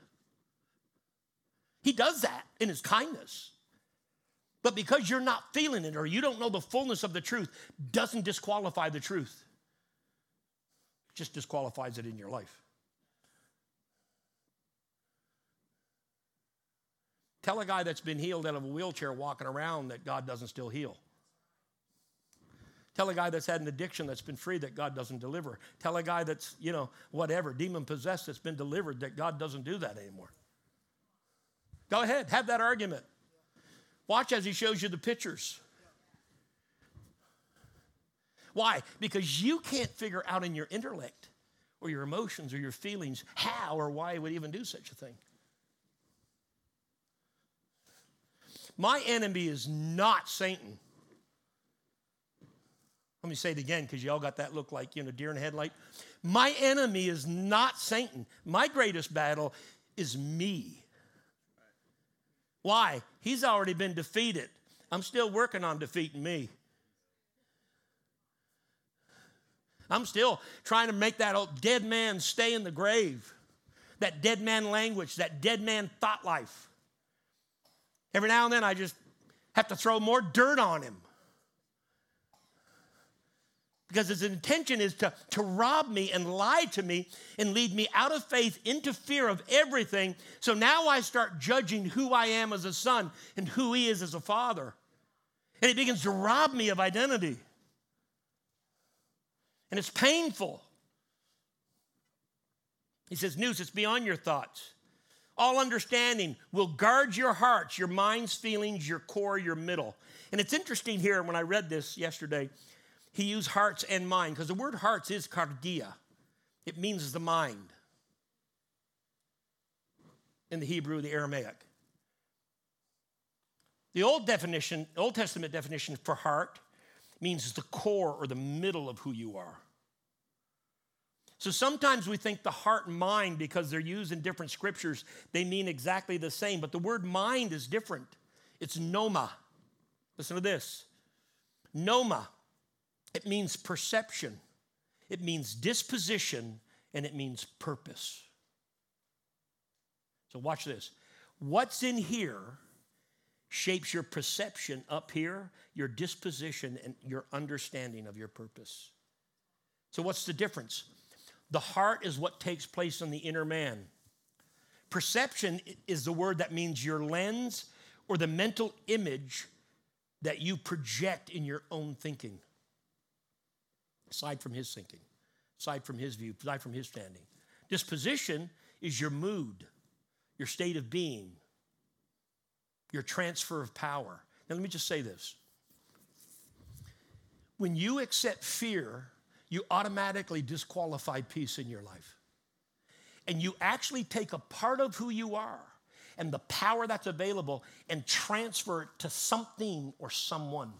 He does that in his kindness. But because you're not feeling it or you don't know the fullness of the truth, doesn't disqualify the truth. It just disqualifies it in your life. Tell a guy that's been healed out of a wheelchair walking around that God doesn't still heal. Tell a guy that's had an addiction that's been free that God doesn't deliver. Tell a guy that's, you know, whatever, demon-possessed that's been delivered that God doesn't do that anymore. Go ahead, have that argument. Watch as he shows you the pictures. Why? Because you can't figure out in your intellect or your emotions or your feelings how or why he would even do such a thing. My enemy is not Satan. Let me say it again because y'all got that look like, you know, deer in the headlight. My enemy is not Satan. My greatest battle is me. Why? He's already been defeated. I'm still working on defeating me. I'm still trying to make that old dead man stay in the grave. That dead man language, that dead man thought life. Every now and then I just have to throw more dirt on him. Because his intention is to, to rob me and lie to me and lead me out of faith into fear of everything. So now I start judging who I am as a son and who he is as a father. And he begins to rob me of identity. And it's painful. He says, Noose, it's beyond your thoughts. All understanding will guard your hearts, your minds, feelings, your core, your middle. And it's interesting here, when I read this yesterday, he used hearts and mind, because the word hearts is kardia. It means the mind in the Hebrew, the Aramaic. The Old definition, Old Testament definition for heart means the core or the middle of who you are. So sometimes we think the heart and mind, because they're used in different scriptures, they mean exactly the same. But the word mind is different. It's noma. Listen to this. Noma. It means perception. It means disposition. And it means purpose. So watch this. What's in here shapes your perception up here, your disposition, and your understanding of your purpose. So what's the difference? The heart is what takes place in the inner man. Perception is the word that means your lens or the mental image that you project in your own thinking. Aside from his thinking, aside from his view, aside from his standing. Disposition is your mood, your state of being, your transfer of power. Now let me just say this. When you accept fear, you automatically disqualify peace in your life. And you actually take a part of who you are and the power that's available and transfer it to something or someone.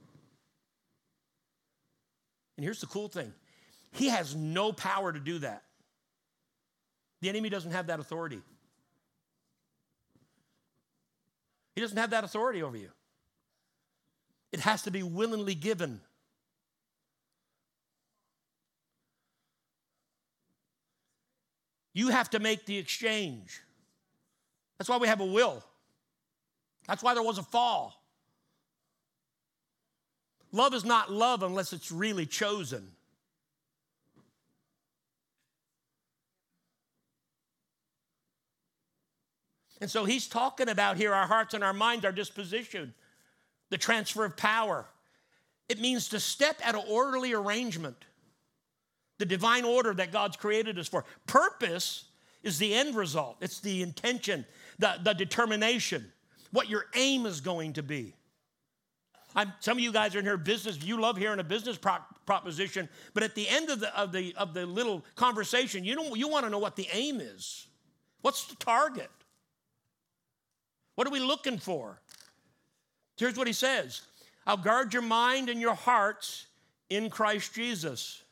And here's the cool thing. He has no power to do that. The enemy doesn't have that authority. He doesn't have that authority over you. It has to be willingly given. You have to make the exchange. That's why we have a will. That's why there was a fall. Love is not love unless it's really chosen. And so he's talking about here our hearts and our minds, our disposition, the transfer of power. It means to step at an orderly arrangement, the divine order that God's created us for. Purpose is the end result. It's the intention, the, the determination, what your aim is going to be. I'm, some of you guys are in here business. You love hearing a business pro- proposition, but at the end of the of the of the little conversation, you don't you want to know what the aim is. What's the target? What are we looking for? Here's what he says: I'll guard your mind and your hearts in Christ Jesus.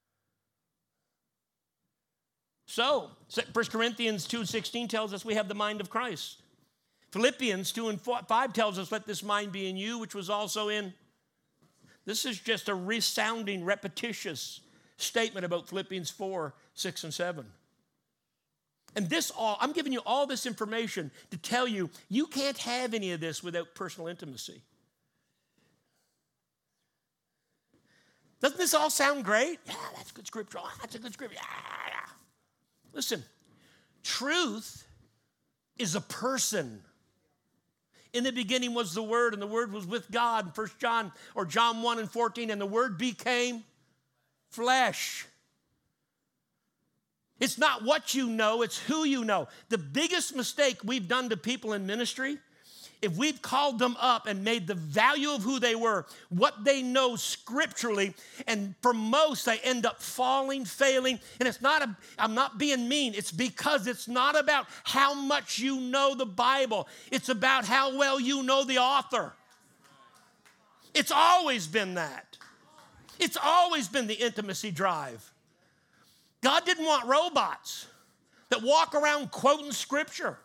So, First Corinthians two sixteen tells us we have the mind of Christ. Philippians two and five tells us, let this mind be in you, which was also in. This is just a resounding, repetitious statement about Philippians four, six, and seven. And this all, I'm giving you all this information to tell you, you can't have any of this without personal intimacy. Doesn't this all sound great? Yeah, that's good scripture. Oh, that's a good scripture. Yeah, yeah. Listen, truth is a person. In the beginning was the Word, and the Word was with God. First John or John one and fourteen, and the Word became flesh. It's not what you know, it's who you know. The biggest mistake we've done to people in ministry, if we've called them up and made the value of who they were, what they know scripturally, and for most, they end up falling, failing. And it's not, a, I'm not being mean. It's because it's not about how much you know the Bible. It's about how well you know the author. It's always been that. It's always been the intimacy drive. God didn't want robots that walk around quoting scripture.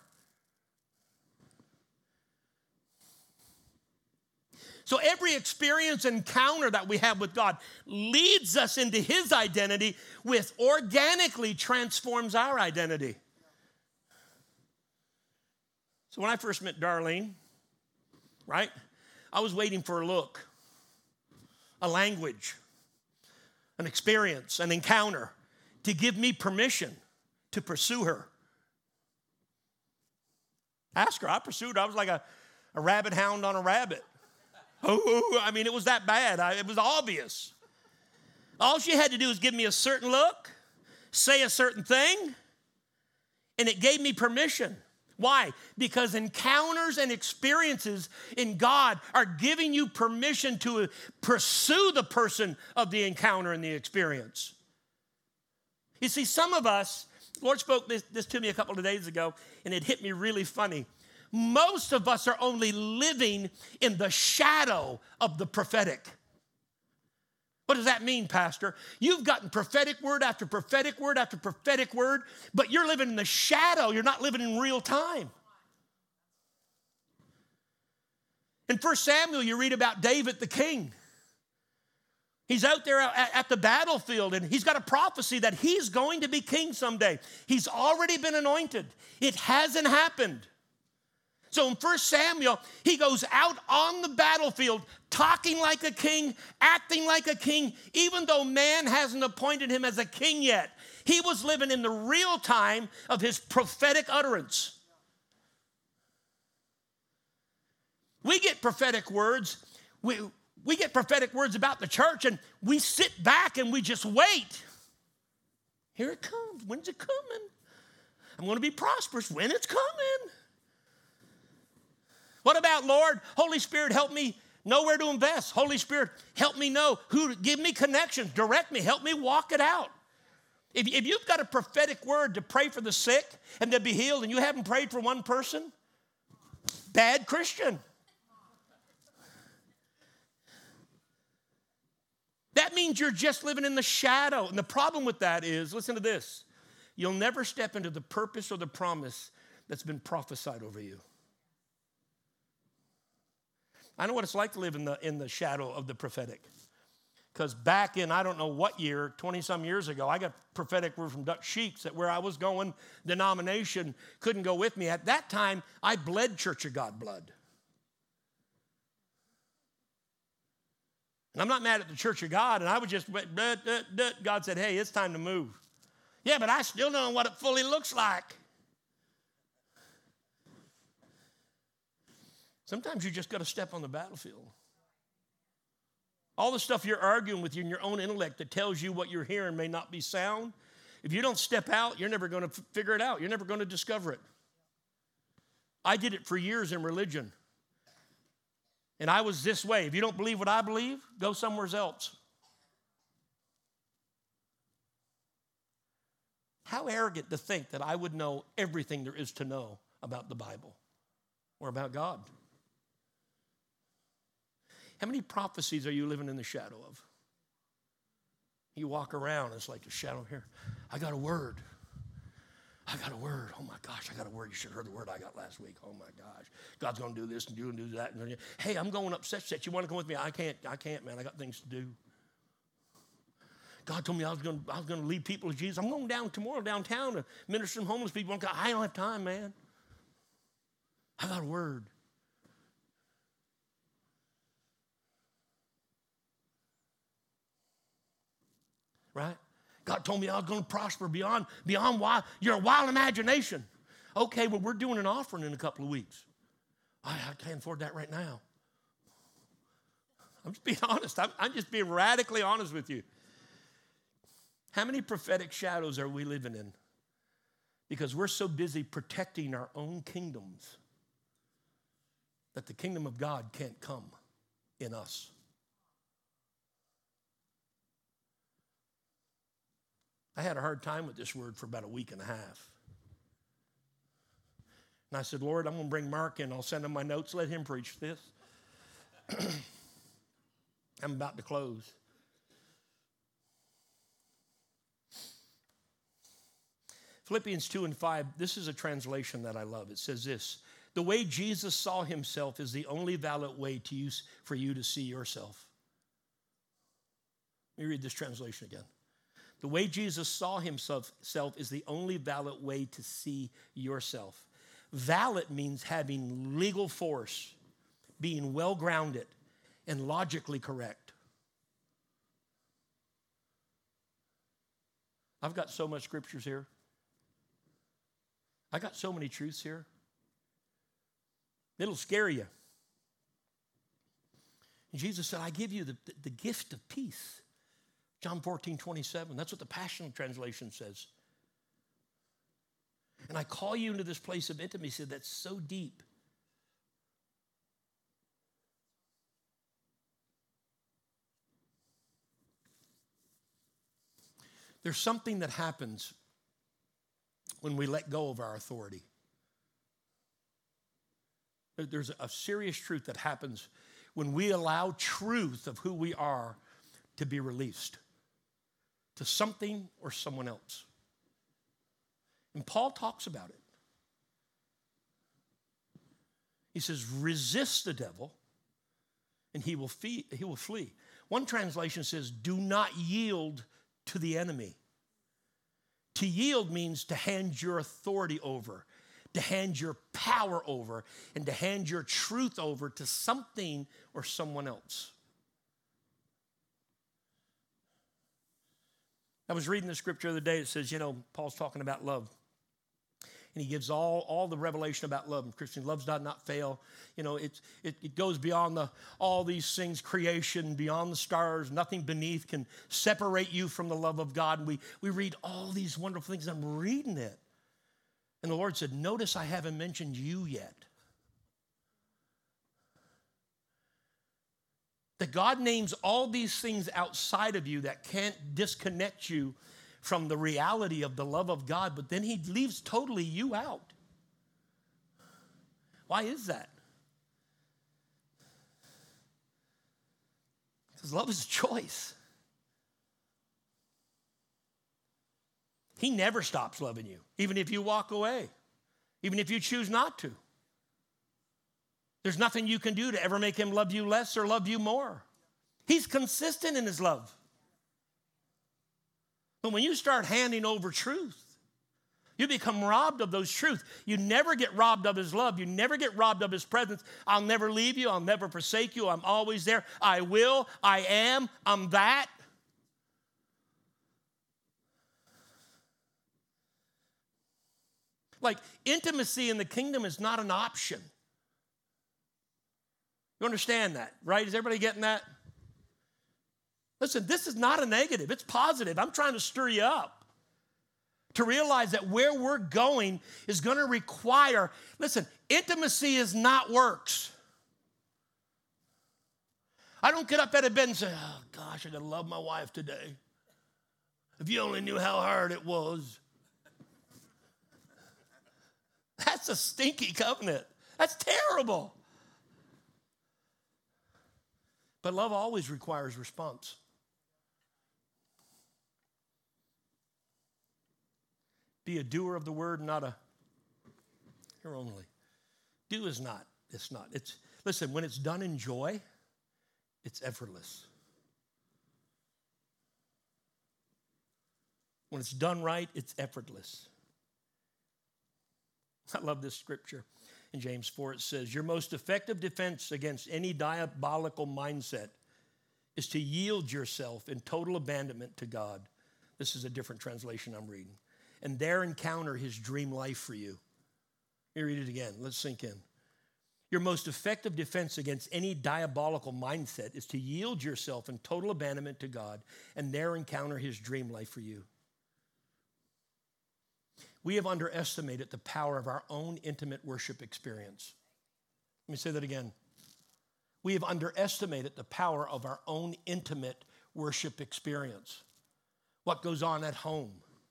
So every experience, encounter that we have with God leads us into his identity, which organically transforms our identity. So when I first met Darlene, right, I was waiting for a look, a language, an experience, an encounter to give me permission to pursue her. Ask her. I pursued her. I was like a, a rabbit hound on a rabbit. Oh, I mean, it was that bad. I, it was obvious. All she had to do was give me a certain look, say a certain thing, and it gave me permission. Why? Because encounters and experiences in God are giving you permission to pursue the person of the encounter and the experience. You see, some of us, the Lord spoke this, this to me a couple of days ago, and it hit me really funny. Most of us are only living in the shadow of the prophetic. What does that mean, Pastor? You've gotten prophetic word after prophetic word after prophetic word, but you're living in the shadow. You're not living in real time. In First Samuel, you read about David the king. He's out there at the battlefield, and he's got a prophecy that he's going to be king someday. He's already been anointed. It hasn't happened. So in First Samuel, he goes out on the battlefield talking like a king, acting like a king, even though man hasn't appointed him as a king yet. He was living in the real time of his prophetic utterance. We get prophetic words. We, we get prophetic words about the church, and we sit back and we just wait. Here it comes. When's it coming? I'm going to be prosperous when it's coming. What about, Lord, Holy Spirit, help me know where to invest. Holy Spirit, help me know who, give me connections, direct me, help me walk it out. If, if you've got a prophetic word to pray for the sick and to be healed and you haven't prayed for one person, bad Christian. That means you're just living in the shadow. And the problem with that is, listen to this, you'll never step into the purpose or the promise that's been prophesied over you. I know what it's like to live in the, in the shadow of the prophetic. Because back in, I don't know what year, twenty-some years ago, I got prophetic word from Dutch Sheiks that where I was going, denomination couldn't go with me. At that time, I bled Church of God blood. And I'm not mad at the Church of God, and I would just, God said, hey, it's time to move. Yeah, but I still don't know what it fully looks like. Sometimes you just got to step on the battlefield. All the stuff you're arguing with you in your own intellect that tells you what you're hearing may not be sound. If you don't step out, you're never going to f- figure it out. You're never going to discover it. I did it for years in religion. And I was this way. If you don't believe what I believe, go somewhere else. How arrogant to think that I would know everything there is to know about the Bible or about God. How many prophecies are you living in the shadow of? You walk around, it's like a shadow here. I got a word. I got a word. Oh my gosh, I got a word. You should have heard the word I got last week. Oh my gosh. God's going to do this and do and do that. And hey, I'm going up such such. You want to come with me? I can't, I can't, man. I got things to do. God told me I was going to, I was going to lead people to Jesus. I'm going down tomorrow downtown to minister to homeless people. I don't have time, man. I got a word. Right? God told me I was going to prosper beyond, beyond wild, your wild imagination. Okay, well, we're doing an offering in a couple of weeks. I, I can't afford that right now. I'm just being honest. I'm, I'm just being radically honest with you. How many prophetic shadows are we living in? Because we're so busy protecting our own kingdoms that the kingdom of God can't come in us. I had a hard time with this word for about a week and a half. And I said, Lord, I'm going to bring Mark in. I'll send him my notes. Let him preach this. I'm about to close. Philippians two and five, this is a translation that I love. It says this, the way Jesus saw himself is the only valid way to use for you to see yourself. Let me read this translation again. The way Jesus saw himself self is the only valid way to see yourself. Valid means having legal force, being well-grounded and logically correct. I've got so much scriptures here. I got so many truths here. It'll scare you. And Jesus said, I give you the, the, the gift of peace. John fourteen, twenty-seven. That's what the Passion Translation says. And I call you into this place of intimacy that's so deep. There's something that happens when we let go of our authority. There's a serious truth that happens when we allow truth of who we are to be released to something or someone else. And Paul talks about it. He says, resist the devil and he will flee, he will flee. One translation says, do not yield to the enemy. To yield means to hand your authority over, to hand your power over, and to hand your truth over to something or someone else. I was reading the scripture the other day. It says, you know, Paul's talking about love. And he gives all, all the revelation about love. And Christian, love does not fail. You know, it's, it, it goes beyond the, all these things, creation, beyond the stars. Nothing beneath can separate you from the love of God. And we, we read all these wonderful things. I'm reading it. And the Lord said, notice I haven't mentioned you yet. That God names all these things outside of you that can't disconnect you from the reality of the love of God, but then he leaves totally you out. Why is that? Because love is a choice. He never stops loving you, even if you walk away, even if you choose not to. There's nothing you can do to ever make him love you less or love you more. He's consistent in his love. But when you start handing over truth, you become robbed of those truths. You never get robbed of his love. You never get robbed of his presence. I'll never leave you. I'll never forsake you. I'm always there. I will. I am. I'm that. Like, intimacy in the kingdom is not an option. You understand that, right? Is everybody getting that? Listen, this is not a negative. It's positive. I'm trying to stir you up to realize that where we're going is going to require, listen, intimacy is not works. I don't get up out of bed and say, oh, gosh, I got to love my wife today. If you only knew how hard it was. That's a stinky covenant. That's terrible. But love always requires response. Be a doer of the word, not a hearer only. Do is not. It's not. It's listen, when it's done in joy, it's effortless. When it's done right, it's effortless. I love this scripture. In James four, it says, your most effective defense against any diabolical mindset is to yield yourself in total abandonment to God. This is a different translation I'm reading. And there encounter his dream life for you. Let me read it again. Let's sink in. Your most effective defense against any diabolical mindset is to yield yourself in total abandonment to God and there encounter his dream life for you. We have underestimated the power of our own intimate worship experience. Let me say that again. We have underestimated the power of our own intimate worship experience. What goes on at home?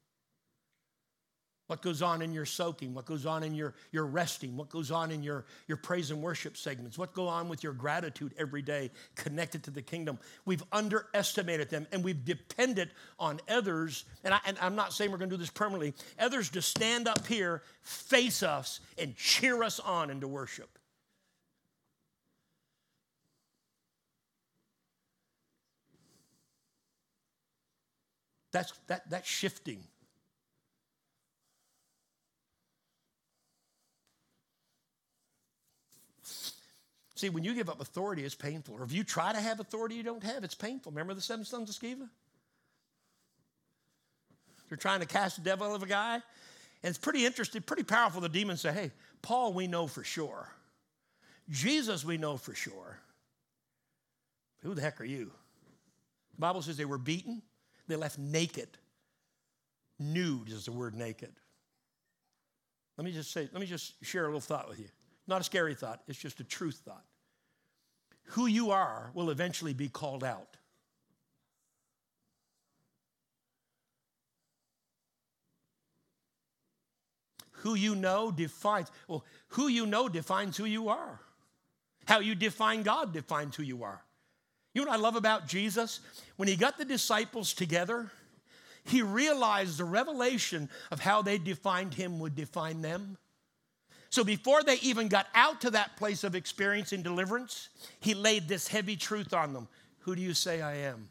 What goes on in your soaking? What goes on in your, your resting? What goes on in your, your praise and worship segments? What goes on with your gratitude every day connected to the kingdom? We've underestimated them, and we've depended on others, and, I, and I'm not saying we're going to do this permanently, others to stand up here, face us, and cheer us on into worship. That's, that, that's shifting. See, when you give up authority, it's painful. Or if you try to have authority you don't have, it's painful. Remember the seven sons of Sceva? They're trying to cast the devil out of a guy. And it's pretty interesting, pretty powerful. The demons say, hey, Paul, we know for sure. Jesus, we know for sure. Who the heck are you? The Bible says they were beaten. They left naked. Nude is the word naked. Let me just say, let me just share a little thought with you. Not a scary thought, it's just a truth thought. Who you are will eventually be called out. Who you know defines, well, who you know defines who you are. How you define God defines who you are. You know what I love about Jesus? When he got the disciples together, he realized the revelation of how they defined him would define them. So before they even got out to that place of experiencing deliverance, he laid this heavy truth on them. Who do you say I am?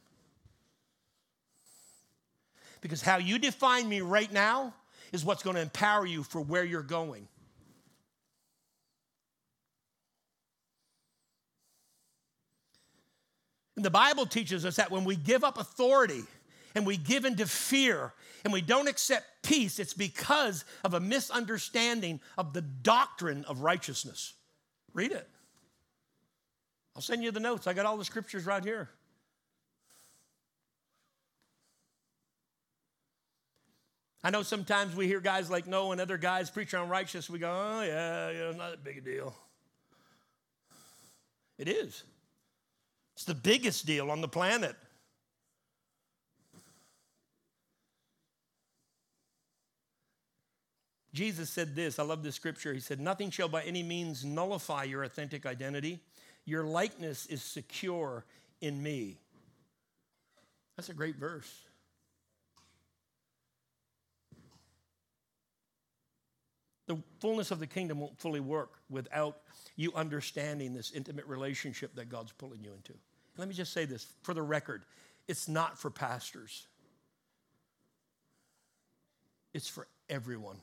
Because how you define me right now is what's going to empower you for where you're going. And the Bible teaches us that when we give up authority and we give into fear and we don't accept peace, it's because of a misunderstanding of the doctrine of righteousness. Read it. I'll send you the notes. I got all the scriptures right here. I know sometimes we hear guys like Noah and other guys preach on righteousness. We go, oh, yeah, yeah, it's not that big a deal. It is. It's the biggest deal on the planet. Jesus said this, I love this scripture. He said, nothing shall by any means nullify your authentic identity. Your likeness is secure in me. That's a great verse. The fullness of the kingdom won't fully work without you understanding this intimate relationship that God's pulling you into. And let me just say this, for the record, it's not for pastors. It's for everyone.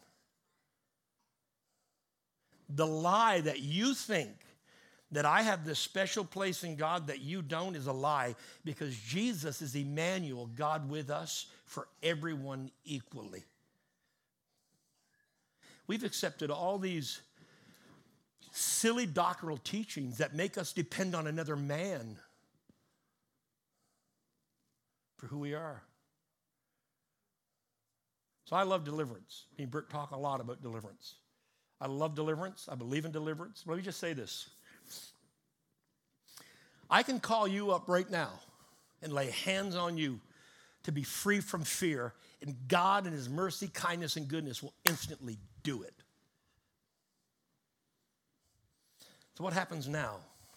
The lie that you think that I have this special place in God that you don't is a lie, because Jesus is Emmanuel, God with us, for everyone equally. We've accepted all these silly doctrinal teachings that make us depend on another man for who we are. So I love deliverance. Me and Bert talk a lot about deliverance. I love deliverance. I believe in deliverance. Let me just say this. I can call you up right now and lay hands on you to be free from fear, and God in his mercy, kindness, and goodness will instantly do it. So what happens now?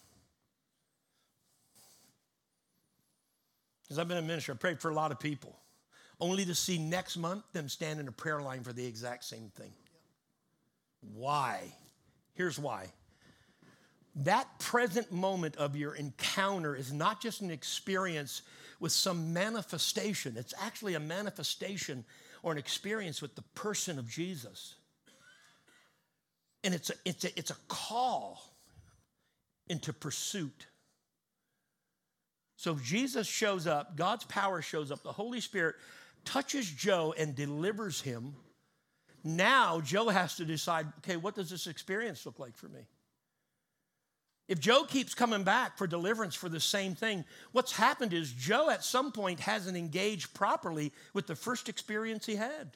Because I've been in ministry, I prayed for a lot of people, only to see next month them stand in a prayer line for the exact same thing. Why? Here's why. That present moment of your encounter is not just an experience with some manifestation. It's actually a manifestation or an experience with the person of Jesus. And it's a, it's a, it's a call into pursuit. So if Jesus shows up, God's power shows up, the Holy Spirit touches Joe and delivers him. Now Joe has to decide, okay, what does this experience look like for me? If Joe keeps coming back for deliverance for the same thing, what's happened is Joe at some point hasn't engaged properly with the first experience he had.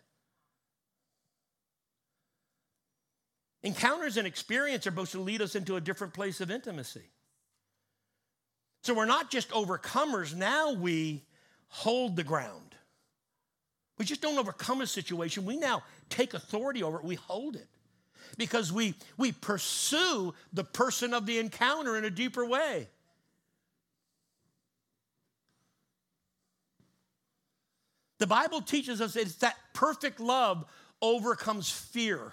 Encounters and experience are supposed to lead us into a different place of intimacy. So we're not just overcomers, now we hold the ground. We just don't overcome a situation. We now take authority over it. We hold it. Because we, we pursue the person of the encounter in a deeper way. The Bible teaches us it's that perfect love overcomes fear.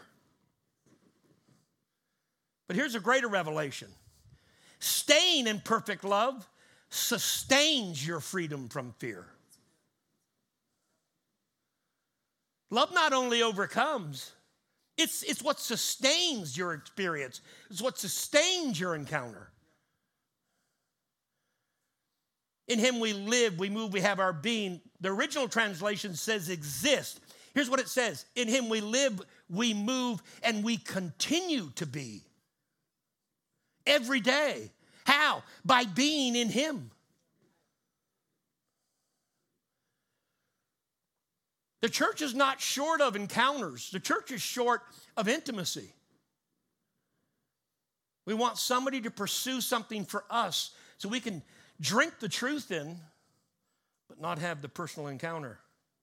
But here's a greater revelation. Staying in perfect love sustains your freedom from fear. Love not only overcomes, it's, it's what sustains your experience. It's what sustains your encounter. In him we live, we move, we have our being. The original translation says exist. Here's what it says. In him we live, we move, and we continue to be. Every day. How? By being in him. The church is not short of encounters. The church is short of intimacy. We want somebody to pursue something for us so we can drink the truth in, but not have the personal encounter.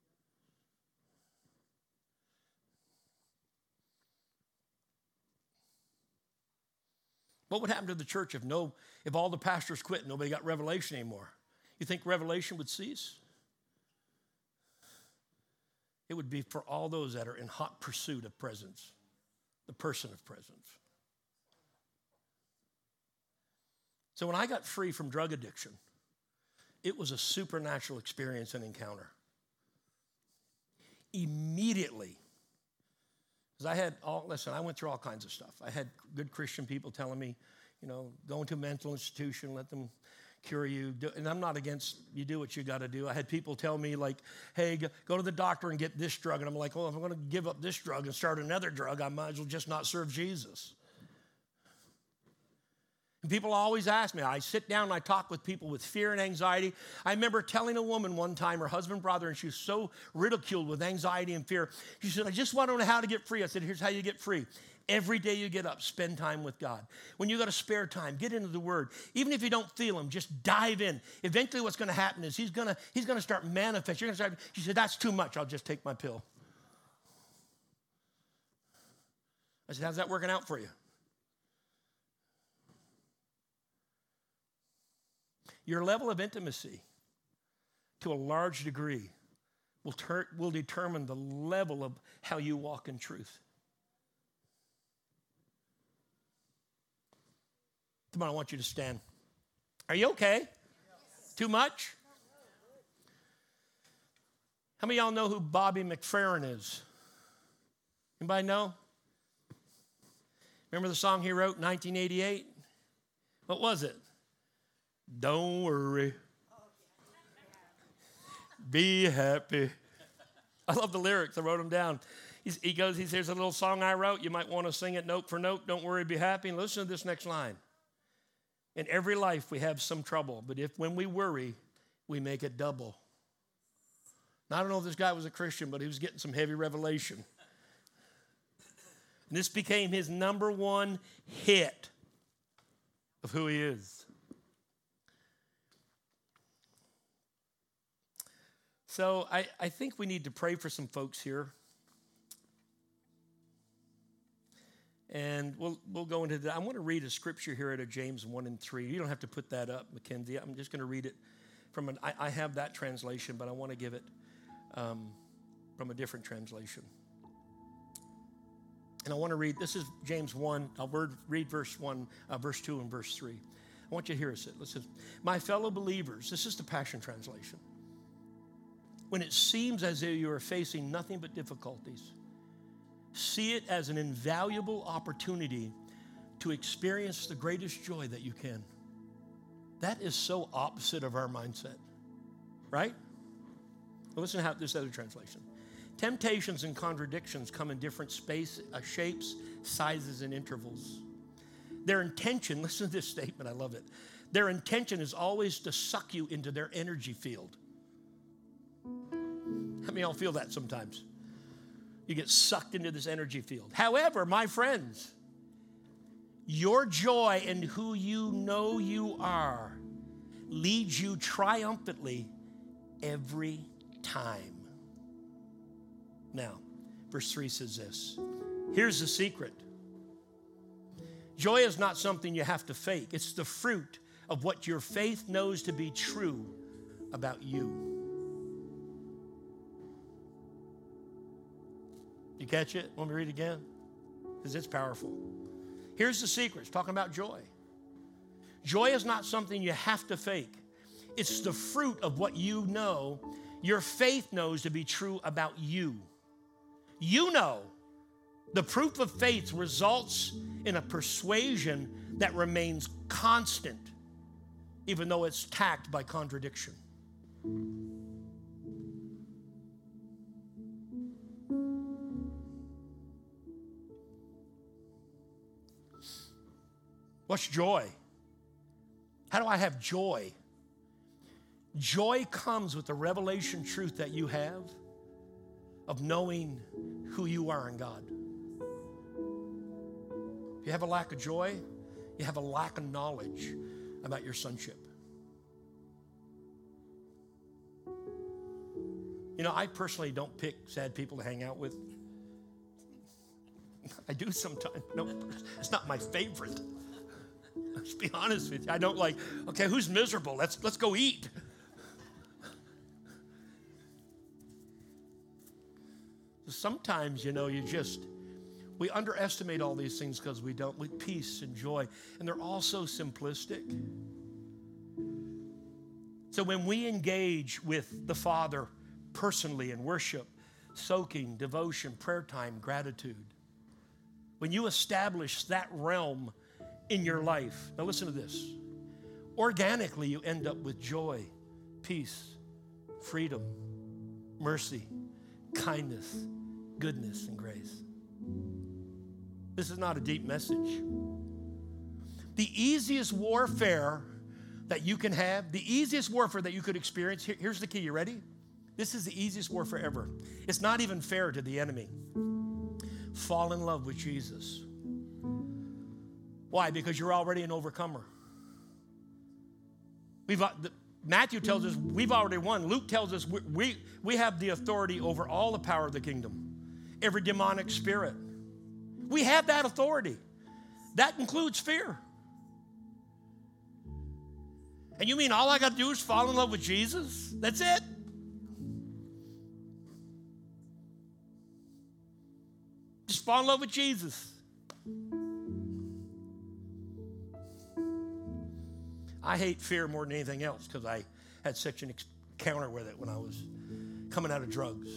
What would happen to the church if no, if all the pastors quit and nobody got revelation anymore? You think revelation would cease? It would be for all those that are in hot pursuit of presence, the person of presence. So when I got free from drug addiction, it was a supernatural experience and encounter. Immediately, because I had all, listen, I went through all kinds of stuff. I had good Christian people telling me, you know, go into a mental institution, let them cure you. And I'm not against you do what you got to do. I had people tell me like, hey, go to the doctor and get this drug. And I'm like, well, if I'm going to give up this drug and start another drug, I might as well just not serve Jesus. And people always ask me, I sit down and I talk with people with fear and anxiety. I remember telling a woman one time, her husband brought her, and she was so ridiculed with anxiety and fear. She said, I just want to know how to get free. I said, here's how you get free. Every day you get up, spend time with God. When you got a spare time, get into the Word. Even if you don't feel Him, just dive in. Eventually what's going to happen is He's going to He's going to start manifesting. You're going to start, she said, that's too much. I'll just take my pill. I said, how's that working out for you? Your level of intimacy, to a large degree, will, ter- will determine the level of how you walk in truth. Come on, I want you to stand. Are you okay? Yes. Too much? How many of y'all know who Bobby McFerrin is? Anybody know? Remember the song he wrote in nineteen eighty-eight? What was it? Don't worry. Be happy. I love the lyrics. I wrote them down. He's, he goes, he says, there's a little song I wrote. You might want to sing it note for note. Don't worry, be happy. And listen to this next line. In every life we have some trouble, but if when we worry, we make it double. Now, I don't know if this guy was a Christian, but he was getting some heavy revelation. And this became his number one hit of who he is. So I, I think we need to pray for some folks here. And we'll we'll go into that. I want to read a scripture here out of James one and three. You don't have to put that up, Mackenzie. I'm just going to read it from an, I, I have that translation, but I want to give it um, from a different translation. And I want to read, this is James one. I'll word, read verse one, uh, verse two and verse three. I want you to hear us. Listen, my fellow believers, this is the Passion Translation. When it seems as though you are facing nothing but difficulties, see it as an invaluable opportunity to experience the greatest joy that you can. That is so opposite of our mindset, right? Well, listen to how this other translation. Temptations and contradictions come in different space, uh, shapes, sizes, and intervals. Their intention, listen to this statement, I love it. Their intention is always to suck you into their energy field. How many of y'all feel that sometimes? You get sucked into this energy field. However, my friends, your joy in who you know you are leads you triumphantly every time. Now, verse three says this. Here's the secret. Joy is not something you have to fake. It's the fruit of what your faith knows to be true about you. You catch it? Want me to read it again? Because it's powerful. Here's the secret. It's talking about joy. Joy is not something you have to fake. It's the fruit of what you know, your faith knows to be true about you. You know, the proof of faith results in a persuasion that remains constant even though it's tacked by contradiction. What's joy? How do I have joy? Joy comes with the revelation truth that you have of knowing who you are in God. If you have a lack of joy, you have a lack of knowledge about your sonship. You know, I personally don't pick sad people to hang out with. I do sometimes. No, it's not my favorite. Let's be honest with you. I don't like, okay, who's miserable? Let's let's go eat. Sometimes, you know, you just, we underestimate all these things because we don't, with peace and joy, and they're all so simplistic. So when we engage with the Father personally in worship, soaking, devotion, prayer time, gratitude, when you establish that realm in your life, now listen to this, organically you end up with joy, peace, freedom, mercy, kindness, goodness, and grace. This is not a deep message. The easiest warfare that you can have, the easiest warfare that you could experience, here, here's the key, you ready? This is the easiest warfare ever. It's not even fair to the enemy. Fall in love with Jesus. Why? Because you're already an overcomer. We've, the, Matthew tells us we've already won. Luke tells us we, we, we have the authority over all the power of the kingdom. Every demonic spirit. We have that authority. That includes fear. And you mean all I got to do is fall in love with Jesus? That's it? Just fall in love with Jesus. I hate fear more than anything else because I had such an encounter with it when I was coming out of drugs.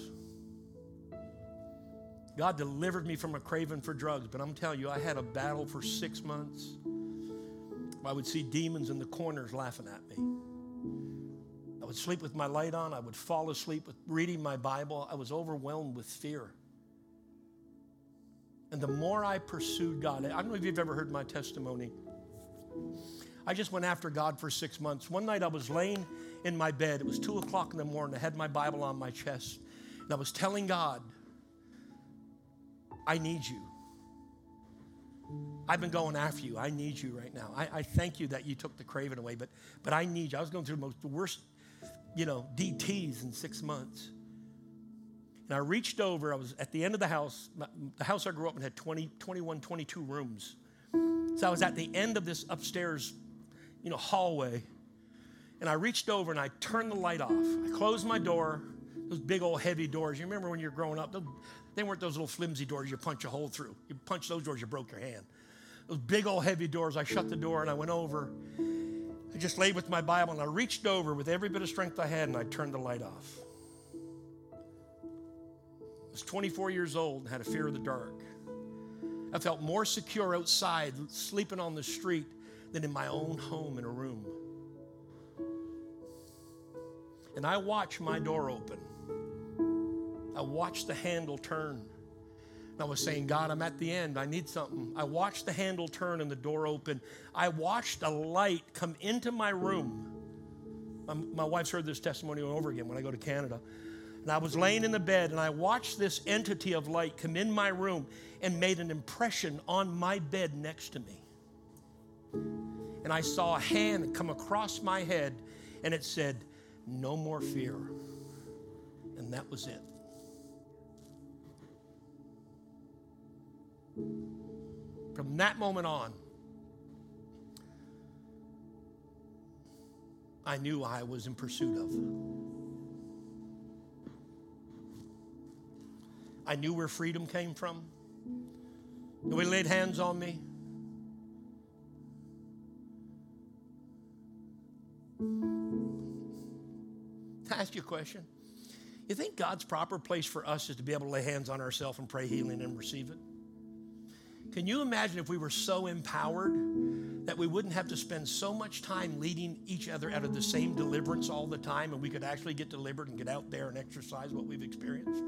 God delivered me from a craving for drugs, but I'm telling you, I had a battle for six months. I would see demons in the corners laughing at me. I would sleep with my light on. I would fall asleep with reading my Bible. I was overwhelmed with fear. And the more I pursued God, I don't know if you've ever heard my testimony. I just went after God for six months. One night I was laying in my bed. It was two o'clock in the morning. I had my Bible on my chest. And I was telling God, I need you. I've been going after you. I need you right now. I, I thank you that you took the craving away, but but I need you. I was going through the most the worst, you know, D Ts in six months. And I reached over. I was at the end of the house. My, the house I grew up in had twenty, twenty-one, twenty-two rooms. So I was at the end of this upstairs, you know, hallway. And I reached over and I turned the light off. I closed my door. Those big old heavy doors. You remember when you were growing up? Those, they weren't those little flimsy doors you punch a hole through. You punch those doors, you broke your hand. Those big old heavy doors. I shut the door and I went over. I just laid with my Bible and I reached over with every bit of strength I had and I turned the light off. I was twenty-four years old and had a fear of the dark. I felt more secure outside, sleeping on the street, than in my own home in a room. And I watched my door open. I watched the handle turn. And I was saying, God, I'm at the end. I need something. I watched the handle turn and the door open. I watched a light come into my room. My, my wife's heard this testimony over and over again when I go to Canada. And I was laying in the bed and I watched this entity of light come in my room and made an impression on my bed next to me. And I saw a hand come across my head and it said, no more fear. And that was it. From that moment on, I knew I was in pursuit of. I knew where freedom came from. Nobody laid hands on me. Can I ask you a question? You think God's proper place for us is to be able to lay hands on ourselves and pray healing and receive it? Can you imagine if we were so empowered that we wouldn't have to spend so much time leading each other out of the same deliverance all the time, and we could actually get delivered and get out there and exercise what we've experienced.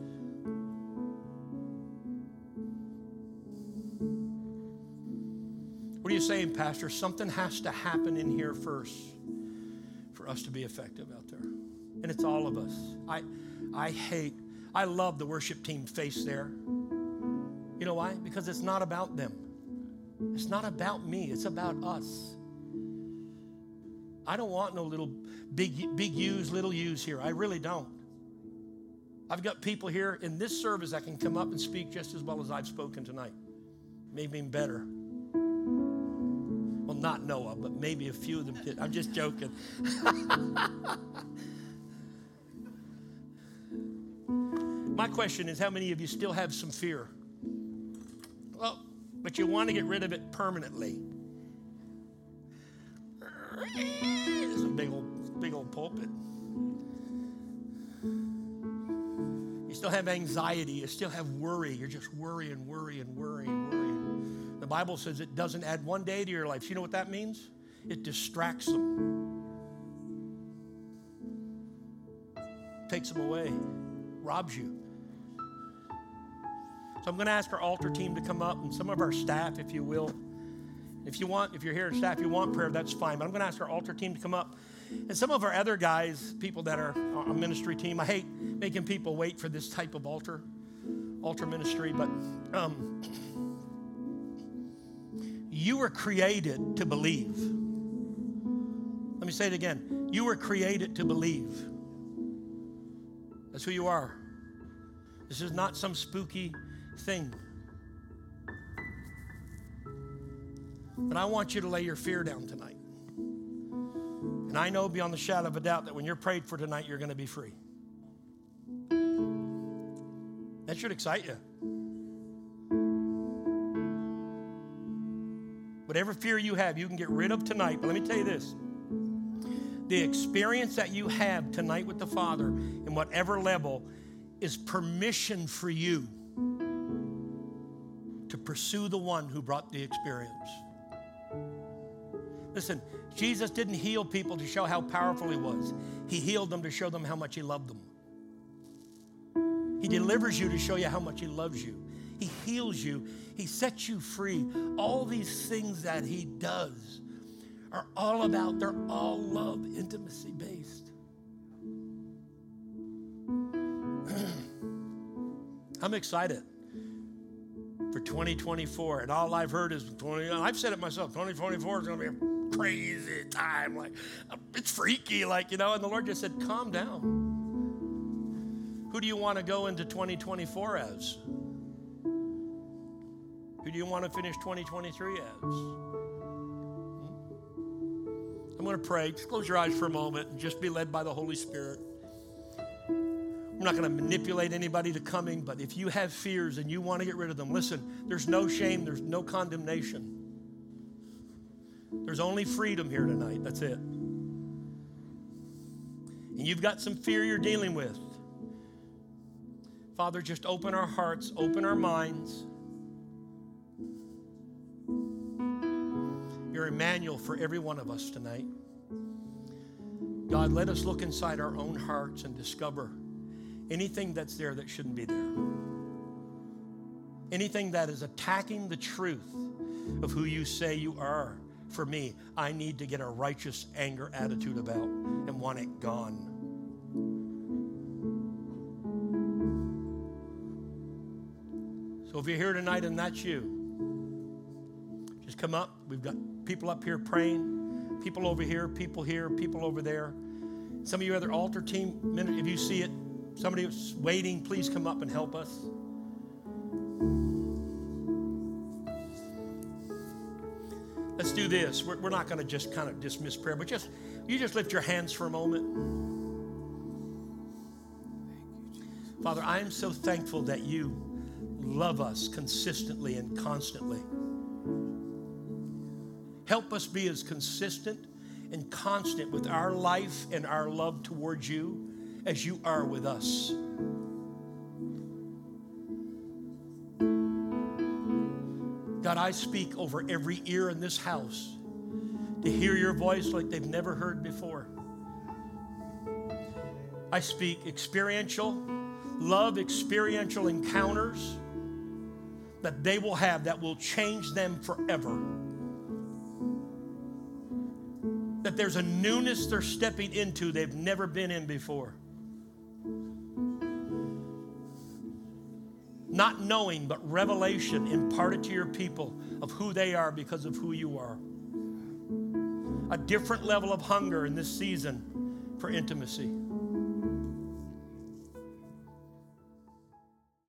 What are you saying, Pastor? Something has to happen in here first for us to be effective out there. And it's all of us. I, I hate, I love the worship team face there. You know why? Because it's not about them. It's not about me. It's about us. I don't want no little big, big U's, little U's here. I really don't. I've got people here in this service that can come up and speak just as well as I've spoken tonight. Maybe even better. Well, not Noah, but maybe a few of them did. I'm just joking. My question is, how many of you still have some fear? Well, but you want to get rid of it permanently. It's a big old, big old pulpit. You still have anxiety. You still have worry. You're just worrying, worrying, worrying, worrying. The Bible says it doesn't add one day to your life. So you know what that means? It distracts them. Takes them away. Robs you. So I'm going to ask our altar team to come up, and some of our staff, if you will. If you want, if you're here and staff, you want prayer, that's fine. But I'm going to ask our altar team to come up. And some of our other guys, people that are on a ministry team, I hate making people wait for this type of altar, altar ministry, but um, you were created to believe. Let me say it again. You were created to believe. That's who you are. This is not some spooky thing. But I want you to lay your fear down tonight. And I know beyond the shadow of a doubt that when you're prayed for tonight, you're going to be free. That should excite you. Whatever fear you have, you can get rid of tonight. But let me tell you this. The experience that you have tonight with the Father, in whatever level, is permission for you to pursue the one who brought the experience. Listen, Jesus didn't heal people to show how powerful he was. He healed them to show them how much he loved them. He delivers you to show you how much he loves you. He heals you. He sets you free. All these things that he does are all about, they're all love, intimacy based. I'm excited for twenty twenty-four, and all I've heard is twenty. I've said it myself. twenty twenty-four is going to be a crazy time. Like it's freaky, like you know. And the Lord just said, "Calm down." Who do you want to go into twenty twenty-four as? Who do you want to finish twenty twenty-three as? Hmm? I'm going to pray. Just close your eyes for a moment and just be led by the Holy Spirit. I'm not going to manipulate anybody to coming, but if you have fears and you want to get rid of them, listen, there's no shame, there's no condemnation. There's only freedom here tonight. That's it. And you've got some fear you're dealing with. Father, just open our hearts, open our minds. You're Emmanuel for every one of us tonight. God, let us look inside our own hearts and discover anything that's there that shouldn't be there. Anything that is attacking the truth of who you say you are. For me, I need to get a righteous anger attitude about and want it gone. So if you're here tonight and that's you, just come up. We've got people up here praying, people over here, people here, people over there. Some of you other altar team, if you see it, somebody who's waiting, please come up and help us. Let's do this. We're, we're not going to just kind of dismiss prayer, but just you just lift your hands for a moment. Father, I am so thankful that you love us consistently and constantly. Help us be as consistent and constant with our life and our love towards you as you are with us. God, I speak over every ear in this house to hear your voice like they've never heard before. I speak experiential, love experiential encounters that they will have that will change them forever. That there's a newness they're stepping into they've never been in before. Not knowing, but revelation imparted to your people of who they are because of who you are. A different level of hunger in this season for intimacy.